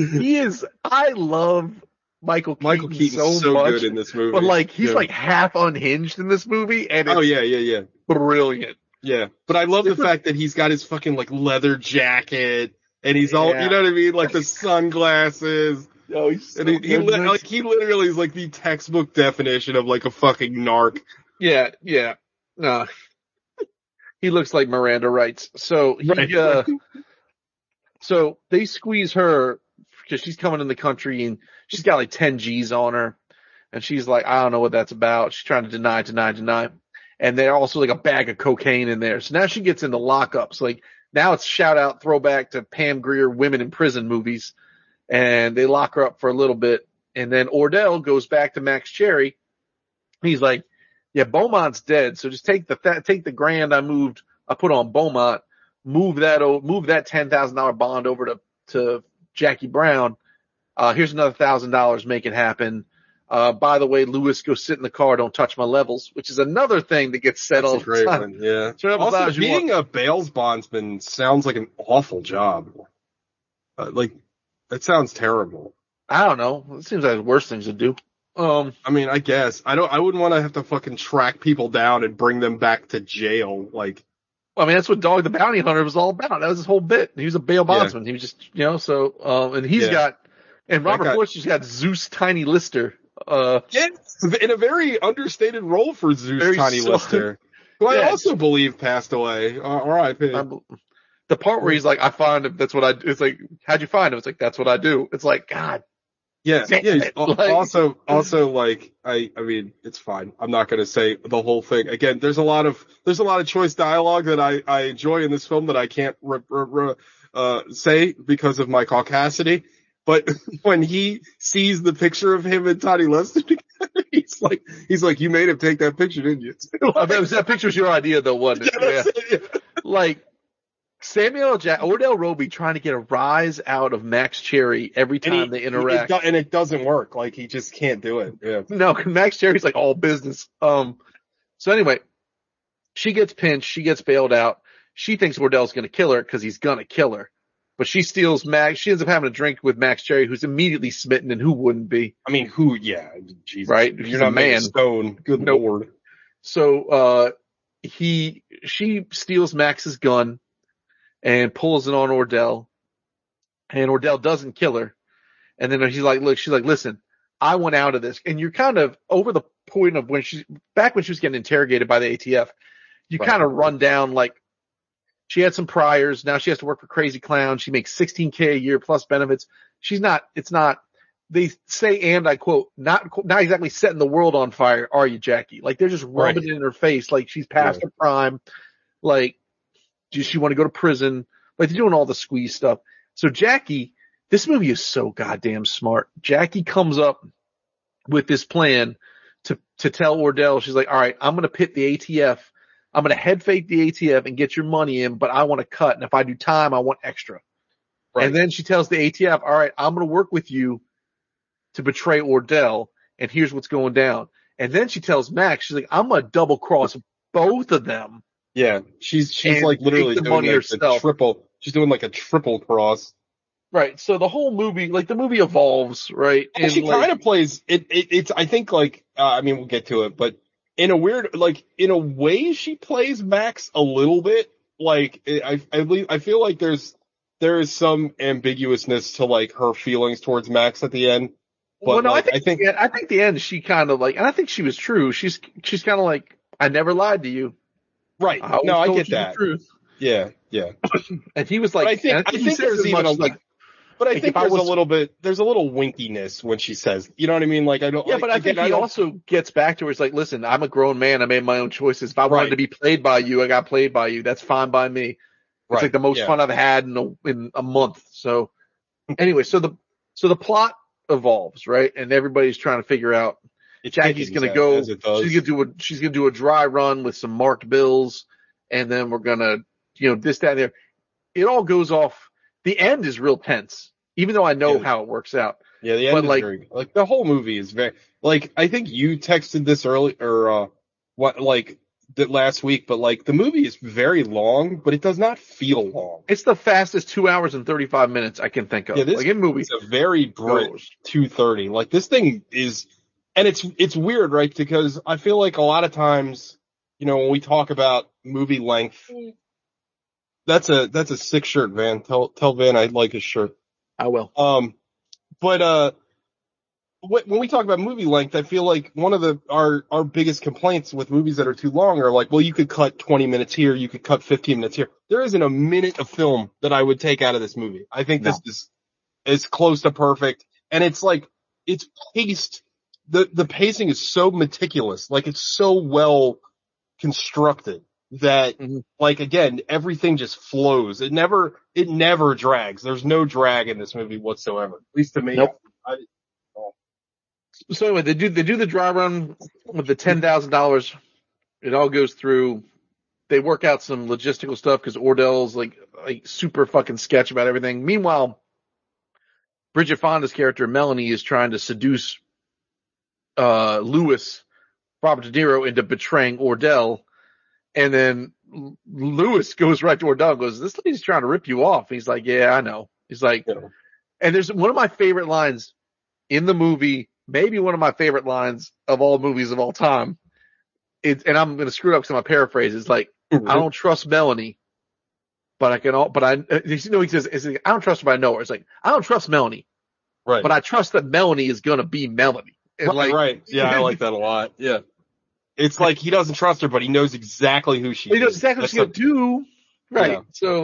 I love Michael Keaton so much, good in this movie. But like he's like half unhinged in this movie, and it's brilliant. Yeah, but I love the fact that he's got his fucking like leather jacket, and he's all, you know what I mean, like the sunglasses. No, he's so he literally is like the textbook definition of like a fucking narc. Yeah. No, he looks like Miranda Rights. So so they squeeze her because she's coming in the country and she's got like 10 G's on her, and she's like, I don't know what that's about. She's trying to deny. And they're also like a bag of cocaine in there. So now she gets into lockups. Like now it's shout out throwback to Pam Grier women in prison movies. And they lock her up for a little bit. And then Ordell goes back to Max Cherry. He's like, yeah, Beaumont's dead. So just take the grand I put on Beaumont, move that $10,000 bond over to Jackie Brown. Here's another $1,000. Make it happen. By the way, Lewis, go sit in the car. Don't touch my levels, which is another thing that gets said all the time. One, yeah. Also, being a bails bondsman sounds like an awful job. That sounds terrible. I don't know. It seems like the worst things to do. I mean, I guess I wouldn't want to have to fucking track people down and bring them back to jail. Like, I mean, that's what Dog the Bounty Hunter was all about. That was his whole bit. He was a bail bondsman. He was just, and he's and Robert Forster's got Zeus Tiny Lister. In a very understated role for Zeus Tiny Lister, who I also believe passed away. R.I.P. The part where he's like, I find him, that's what I do. It's like, how'd you find him? It's like, that's what I do. It's like, God. Yeah. Also, like, I mean, it's fine. I'm not going to say the whole thing. Again, there's a lot of choice dialogue that I enjoy in this film that I can't say because of my caucasity. But when he sees the picture of him and Tiny Lister together, he's like, you made him take that picture, didn't you? That picture was your idea, though, wasn't it? Yeah. Like, Ordell Roby trying to get a rise out of Max Cherry every time they interact. And it doesn't work. Like, he just can't do it. Yeah. No, Max Cherry's like all business. So anyway, she gets pinched. She gets bailed out. She thinks Ordell's going to kill her because he's going to kill her. But she steals Max. She ends up having a drink with Max Cherry, who's immediately smitten, and who wouldn't be? I mean, who? Yeah, Jesus. Right? You're not a man. Stone. Good Lord. So she steals Max's gun and pulls it on Ordell, and Ordell doesn't kill her. And then she's like, listen, I want out of this. And you're kind of over the point of when she was getting interrogated by the ATF, you kind of run down like she had some priors. Now she has to work for Crazy Clown. She makes $16K a year plus benefits. They say, and I quote, not exactly setting the world on fire, are you, Jackie? Like they're just rubbing it in her face. Like she's past her prime. Like, does she want to go to prison? Like they're doing all the squeeze stuff. So Jackie, this movie is so goddamn smart. Jackie comes up with this plan to tell Ordell, she's like, all right, I'm going to pit the ATF. I'm going to head fake the ATF and get your money in, but I want to cut. And if I do time, I want extra. Right. And then she tells the ATF, all right, I'm going to work with you to betray Ordell, and here's what's going down. And then she tells Max, she's like, I'm going to double cross both of them. Yeah, she's like literally doing like a triple. She's doing like a triple cross. Right. So the whole movie, like the movie evolves, right? And she kind of plays it. It's I think like I mean we'll get to it, but in a weird like in a way she plays Max a little bit. Like I feel like there is some ambiguousness to like her feelings towards Max at the end. But well, no, like, I think the end she kind of like, and I think she was true. She's kind of like, I never lied to you. Right. No, I get that. Yeah. And he was like, I think there's even a like, but I think there's a little winkiness when she says, you know what I mean? Like I don't. Yeah, but I think he also gets back to her. It's like, listen, I'm a grown man. I made my own choices. If I wanted to be played by you, I got played by you. That's fine by me. It's like the most fun I've had in a month. So anyway, so the plot evolves, right? And everybody's trying to figure out. Jackie's going to go. She's going to do a dry run with some marked bills, and then we're going to, this, that, and there. It all goes off. The end is real tense, even though I know how it works out. Yeah, the end is very, like the whole movie is very, like I think you texted this early or last week, but like the movie is very long, but it does not feel long. It's the fastest 2 hours and 35 minutes I can think of. Yeah, this like in movie, it's a very Brit 2:30. Like this thing is. And it's weird, right? Because I feel like a lot of times, when we talk about movie length, that's a sick shirt, Van. Tell Van I like his shirt. I will. But when we talk about movie length, I feel like one of our biggest complaints with movies that are too long are like, well, you could cut 20 minutes here, you could cut 15 minutes here. There isn't a minute of film that I would take out of this movie. I think this is close to perfect, and it's like it's paced. The pacing is so meticulous, like it's so well constructed that, like again, everything just flows. It never drags. There's no drag in this movie whatsoever, at least to me. Nope. So anyway, they do the dry run with the $10,000. It all goes through. They work out some logistical stuff because Ordell's like super fucking sketch about everything. Meanwhile, Bridget Fonda's character Melanie is trying to seduce Lewis, Robert De Niro, into betraying Ordell, and then Lewis goes right to Ordell and goes, this lady's trying to rip you off. And he's like, yeah, I know. He's like, and there's one of my favorite lines in the movie, maybe one of my favorite lines of all movies of all time. And I'm going to screw it up because I'm going to paraphrase. It's like, I don't trust Melanie, but he says, I don't trust her, but I know her. It's like, I don't trust Melanie, right? But I trust that Melanie is going to be Melanie. Right. Yeah, I like that a lot. Yeah. It's like he doesn't trust her, but he knows exactly who she is. He knows exactly what she's going to do. Right. Yeah.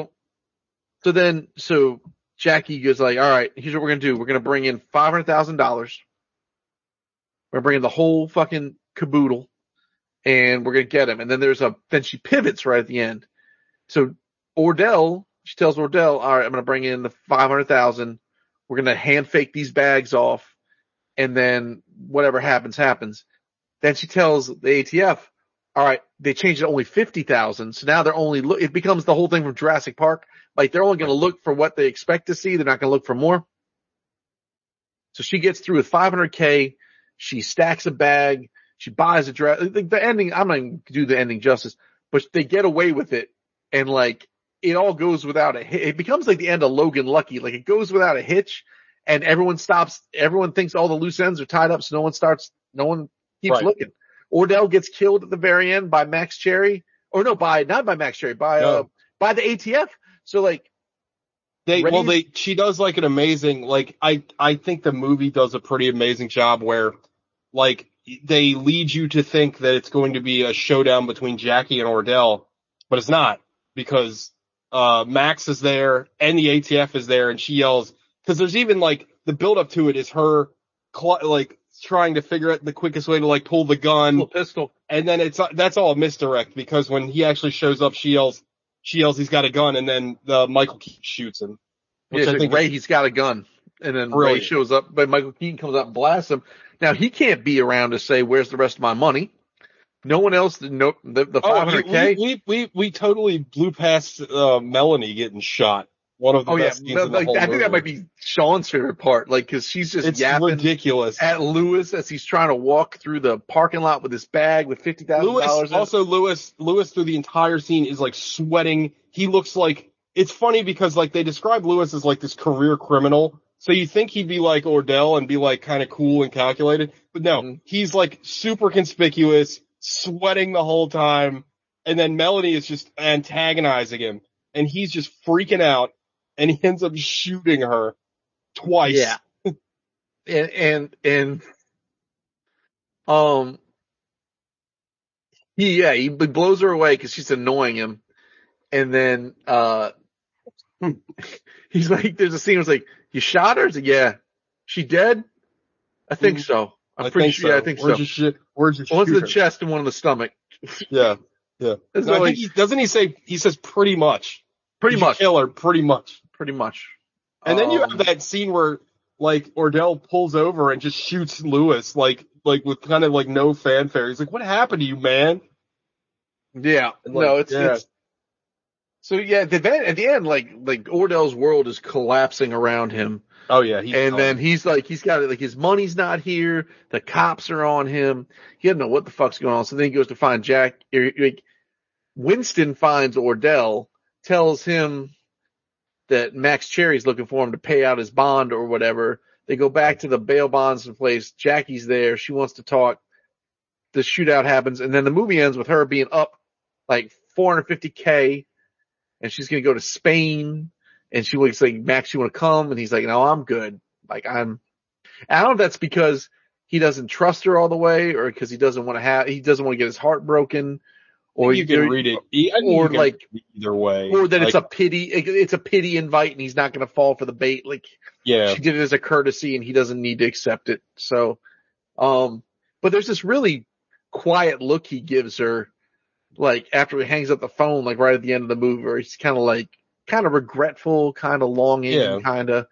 So Jackie goes like, all right, here's what we're going to do. We're going to bring in $500,000. We're going to bring in the whole fucking caboodle, and we're going to get him. And then then she pivots right at the end. So she tells Ordell, all right, I'm going to bring in the $500,000. We're going to hand fake these bags off. And then whatever happens. Then she tells the ATF, all right, they changed it to only 50,000. So now it becomes the whole thing from Jurassic Park. Like they're only going to look for what they expect to see. They're not going to look for more. So she gets through with $500K. She stacks a bag. She buys a dress. The ending, I'm not even do the ending justice, but they get away with it. And like, it all goes without a hitch. It becomes like the end of Logan Lucky. Like it goes without a hitch. And everyone stops. Everyone thinks all the loose ends are tied up, so no one keeps looking. Ordell gets killed at the very end by Max Cherry. Or no, not by Max Cherry, by the ATF. So like, She does like an amazing, like, I think the movie does a pretty amazing job where, like, they lead you to think that it's going to be a showdown between Jackie and Ordell, but it's not, because, Max is there and the ATF is there, and she yells, cause there's even like, the build up to it is her, like, trying to figure out the quickest way to like pull the gun. Pistol. And then that's all a misdirect, because when he actually shows up, she yells he's got a gun, and then Michael Keaton shoots him. Which I think Ray, he's got a gun. And then brilliant. Ray shows up, but Michael Keaton comes up and blasts him. Now, he can't be around to say, where's the rest of my money? No one else, the $500K. We totally blew past Melanie getting shot. One of the best scenes in the whole movie. I think that might be Sean's favorite part, like, cause she's just yapping ridiculous at Lewis as he's trying to walk through the parking lot with his bag with $50,000. Also, Lewis through the entire scene is like sweating. He looks like, it's funny because like they describe Lewis as like this career criminal. So you think he'd be like Ordell and be like kind of cool and calculated, but no, he's like super conspicuous, sweating the whole time. And then Melanie is just antagonizing him, and he's just freaking out. And he ends up shooting her twice. Yeah. and he blows her away because she's annoying him. And then, he's like, there's a scene where it's like, you shot her? It's like, yeah. She dead? I think so. I'm pretty sure. Yeah, I think so. Where'd you shoot One's in the her? chest and one in the stomach. Yeah. No, I think doesn't he say, he says pretty much. Pretty much. Kill her, pretty much. Pretty much. And then you have that scene where, like, Ordell pulls over and just shoots Lewis, like with kind of like no fanfare. He's like, what happened to you, man? Yeah. Like, it's so yeah, at the end, like Ordell's world is collapsing around him. Oh yeah. Then he's got like his money's not here. The cops are on him. He doesn't know what the fuck's going on. So then he goes to find Jack. Like, Winston finds Ordell, tells him that Max Cherry's looking for him to pay out his bond or whatever. They go back to the bail bonds place. Jackie's there. She wants to talk. The shootout happens, and then the movie ends with her being up like $450K, and she's going to go to Spain. And she was like, Max, you want to come? And he's like, no, I'm good. Like, I don't know if that's because he doesn't trust her all the way, or because he doesn't want to get his heart broken. Or you can read it, or like either way, or that it's a pity invite, and he's not going to fall for the bait. Like, yeah, she did it as a courtesy, and he doesn't need to accept it. So, but there's this really quiet look he gives her, like after he hangs up the phone, like right at the end of the movie, where he's kind of regretful, kind of longing, kind of.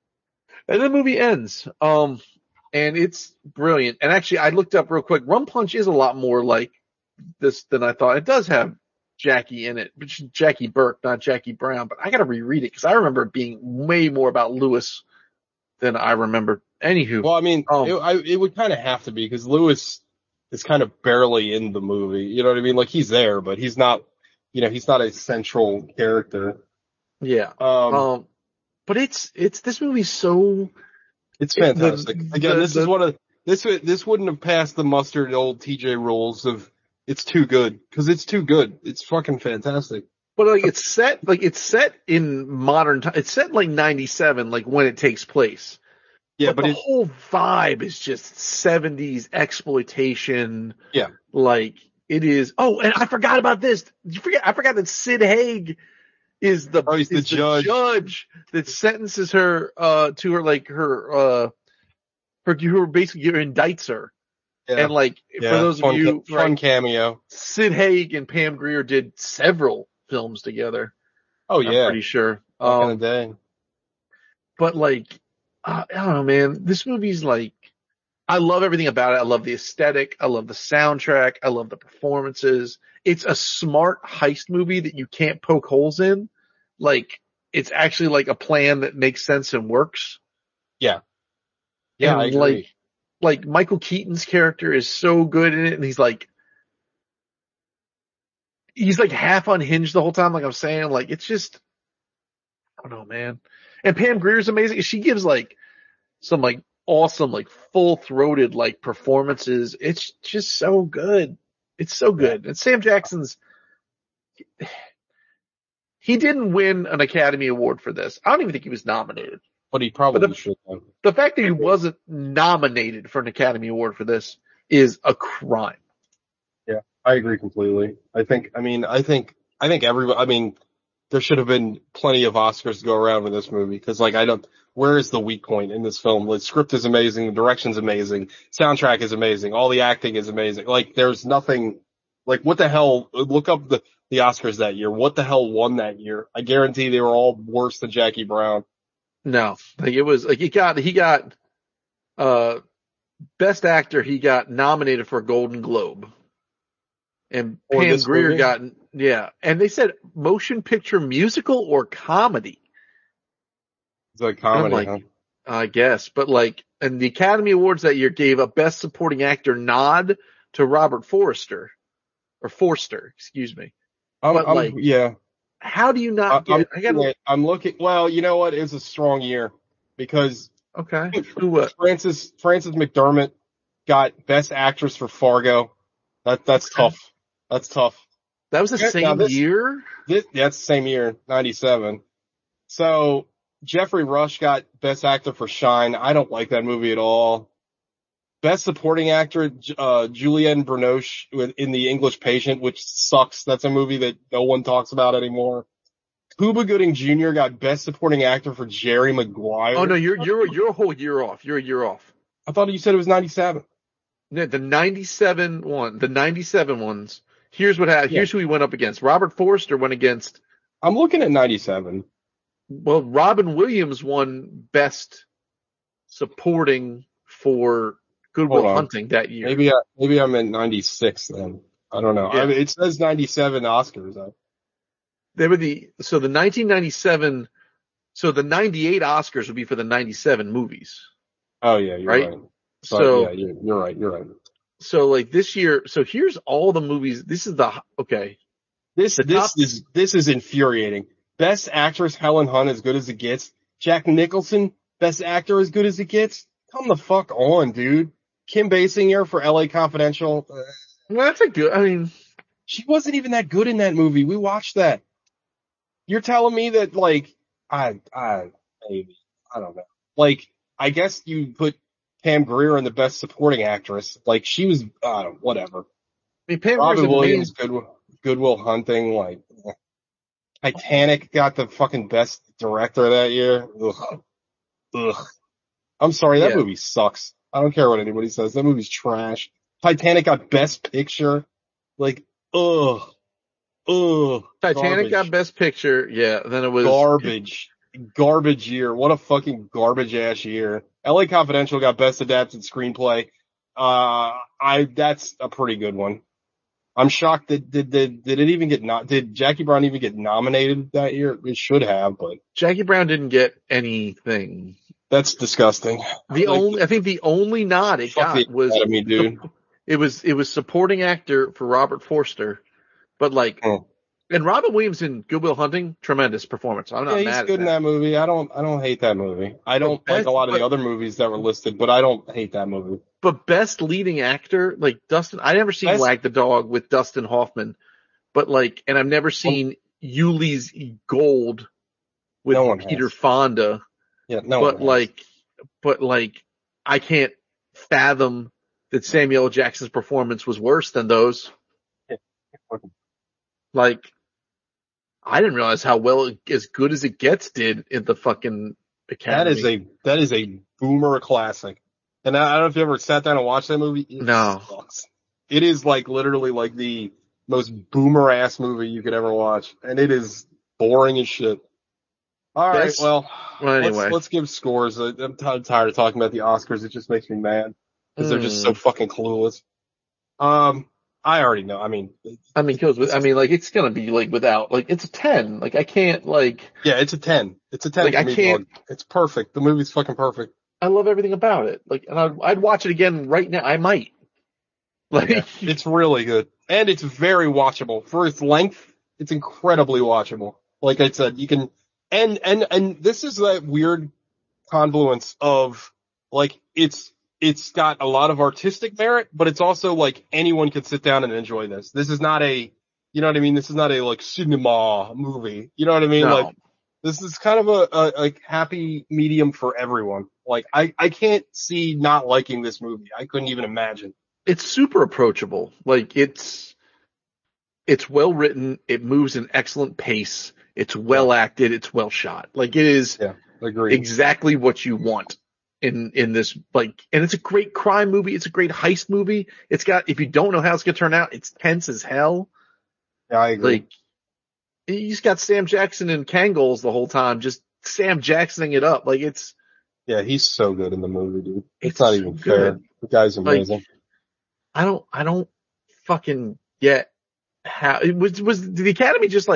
And the movie ends. And it's brilliant. And actually, I looked up real quick. Rum Punch is a lot more like this than I thought. It does have Jackie in it, but Jackie Burke, not Jackie Brown. But I got to reread it because I remember it being way more about Lewis than I remember. Anywho, well, I mean, it would kind of have to be because Lewis is kind of barely in the movie. You know what I mean? Like, he's there, but he's not. He's not a central character. Yeah. But this movie's so. It's fantastic. This wouldn't have passed the mustard old TJ rules of. It's too good because it's too good. It's fucking fantastic. But like it's set in modern time. It's set like 97, like when it takes place. Yeah, but the whole vibe is just 70s exploitation. Yeah, like it is. Oh, and I forgot about this. I forgot that Sid Haig is the judge that sentences her to her like her who basically indicts her. Yeah. And like, for those of you, fun cameo. Sid Haig and Pam Grier did several films together. Oh yeah. I'm pretty sure. Back in the day. But like, I don't know, man. This movie's like, I love everything about it. I love the aesthetic. I love the soundtrack. I love the performances. It's a smart heist movie that you can't poke holes in. Like, it's actually like a plan that makes sense and works. Yeah. Yeah, and I agree. Like Michael Keaton's character is so good in it, and he's like half unhinged the whole time. Like I'm saying, like it's just, I don't know, man. And Pam Grier's amazing. She gives like some like awesome, like full throated like performances. It's just so good. It's so good. And Sam Jackson's, He didn't win an Academy Award for this. I don't even think he was nominated. But he probably should have. The fact that he wasn't nominated for an Academy Award for this is a crime. Yeah, I agree completely. I think everybody, there should have been plenty of Oscars to go around with this movie, because where is the weak point in this film? The script is amazing, the direction's amazing, soundtrack is amazing, all the acting is amazing. There's nothing, what the hell, look up the Oscars that year. What the hell won that year? I guarantee they were all worse than Jackie Brown. No, he got Best Actor, he got nominated for a Golden Globe. And Pam Grier and they said motion picture musical or comedy. It's a comedy, huh? I guess, but and the Academy Awards that year gave a Best Supporting Actor nod to Robert Forster, excuse me. Yeah. How do you not get? I'm looking. Well, you know what? It was a strong year because Frances McDormand got Best Actress for Fargo. That's tough. That's tough. That was the same year? That's the same year, 97. So Jeffrey Rush got Best Actor for Shine. I don't like that movie at all. Best Supporting Actor, Julianne Binoche in The English Patient, which sucks. That's a movie that no one talks about anymore. Cuba Gooding Jr. got Best Supporting Actor for Jerry Maguire. Oh no, you're a whole year off. You're a year off. I thought you said it was 97. Yeah, the 97 ones. Here's what happened. Here's who he went up against. Robert Forster went against. I'm looking at 97. Well, Robin Williams won Best Supporting for Good Will Hunting that year. Maybe I'm in 96 then. I don't know. Yeah. It says 97 Oscars. They were the 1997. So the 98 Oscars would be for the 97 movies. Oh yeah, you're right. So yeah, you're right. You're right. So this year, so here's all the movies. This is This is infuriating. Best Actress Helen Hunt, as good as it gets. Jack Nicholson, Best Actor, as good as it gets. Come the fuck on, dude. Kim Basinger for L.A. Confidential. Well, that's she wasn't even that good in that movie. We watched that. You're telling me that maybe, I don't know. I guess you put Pam Grier in the Best Supporting Actress. She was, whatever. Pam Robin Williams, Good Will Hunting, Titanic got the fucking Best Director that year. Ugh. I'm sorry, that movie sucks. I don't care what anybody says. That movie's trash. Titanic got Best Picture. Ugh. Titanic got Best Picture. Yeah, then it was garbage year. What a fucking garbage ass year. LA Confidential got Best Adapted Screenplay. That's a pretty good one. I'm shocked that did Jackie Brown even get nominated that year? It should have, but Jackie Brown didn't get anything. That's disgusting. I think the only nod it got was Academy, dude. It was Supporting Actor for Robert Forster, but and Robin Williams in Good Will Hunting, tremendous performance. I'm not mad at that. He's good in that movie. I don't hate that movie. I don't like a lot of the other movies that were listed, but I don't hate that movie. But Best Leading Actor, Dustin, I never seen Wag the Dog with Dustin Hoffman, but and I've never seen Ulee's Gold with Peter Fonda. Yeah, no. But I can't fathom that Samuel L. Jackson's performance was worse than those. I didn't realize how well As Good as It Gets did in the fucking Academy. That is a boomer classic. And I don't know if you ever sat down and watched that movie. No. Sucks. It is literally the most boomer ass movie you could ever watch. And it is boring as shit. All right. Well, anyway. Let's give scores. I'm tired of talking about the Oscars. It just makes me mad because they're just so fucking clueless. I already know. It's gonna be without, it's a 10. I can't, Yeah, it's a 10. It's a 10. I can't. It's perfect. The movie's fucking perfect. I love everything about it. And I'd watch it again right now. I might. It's really good. And it's very watchable. For its length, it's incredibly watchable. Like I said, you can, and this is that weird confluence of, it's got a lot of artistic merit, but it's also anyone could sit down and enjoy this. This is not a You know what I mean? This is not a like cinema movie. You know what I mean? No. Like this is kind of a happy medium for everyone. Like I can't see not liking this movie. I couldn't even imagine. It's super approachable. Like it's well written. It moves in excellent pace. It's well acted. It's well shot. Like it is exactly what you want in this, like, and it's a great crime movie. It's a great heist movie. It's got, if you don't know how it's going to turn out, it's tense as hell. Yeah, I agree. Like, you just got Sam Jackson and Kangles the whole time, just Sam Jacksoning it up. Like it's, yeah, he's so good in the movie, dude. It's so not even fair. The guy's amazing. Like, I don't fucking get how it was the Academy just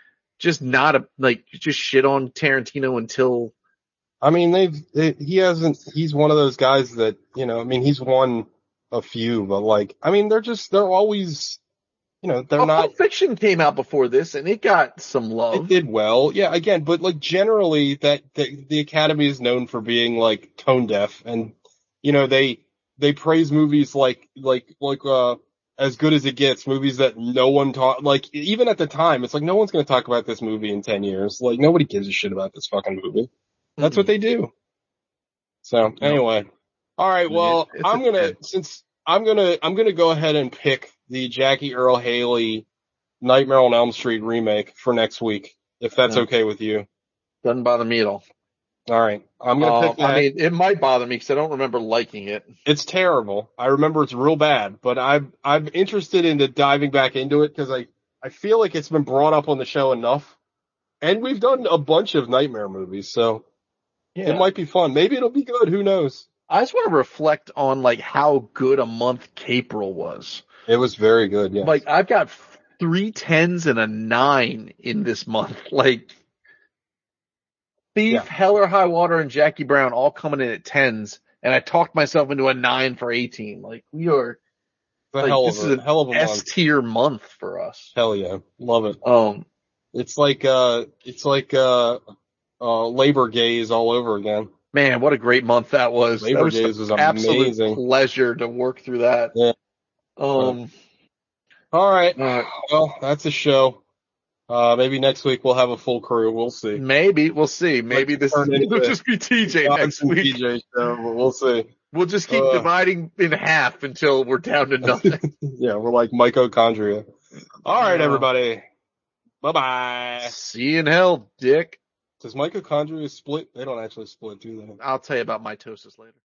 shit on Tarantino until. I mean, he's one of those guys that, you know, I mean, he's won a few, but like, I mean, they're always, you know, they're not. Pulp Fiction came out before this and it got some love. It did well. Yeah, again, but like generally the Academy is known for being like tone deaf, and, you know, they praise movies like As Good as It Gets, movies that no one like, even at the time, it's like no one's going to talk about this movie in 10 years. Like nobody gives a shit about this fucking movie. That's what they do. So anyway, all right. Well, I'm gonna go ahead and pick the Jackie Earle Haley Nightmare on Elm Street remake for next week, if that's okay with you. Doesn't bother me at all. All right, I'm gonna pick that. I mean, it might bother me because I don't remember liking it. It's terrible. I remember it's real bad, but I'm interested into diving back into it because I feel like it's been brought up on the show enough, and we've done a bunch of Nightmare movies, so. Yeah. It might be fun. Maybe it'll be good. Who knows? I just want to reflect on like how good a month Capril was. It was very good. Yeah. Like I've got 3 10s and a 9 in this month. Like Thief, Hell or High Water, and Jackie Brown all coming in at 10s, and I talked myself into a 9 for 18. Like we are. This is a hell of a S tier month for us. Hell yeah, love it. It's like Labor Gaze all over again. Man, what a great month that was. Labor Gaze was amazing. Absolute pleasure to work through that. Yeah. All right. Well, that's a show. Maybe next week we'll have a full crew. We'll see. Maybe. We'll see. Maybe it'll just be TJ next week. TJ show, but we'll see. We'll just keep dividing in half until we're down to nothing. Yeah, we're like mitochondria. All right, everybody. Bye-bye. See you in hell, dick. Does mitochondria split? They don't actually split, do they? I'll tell you about mitosis later.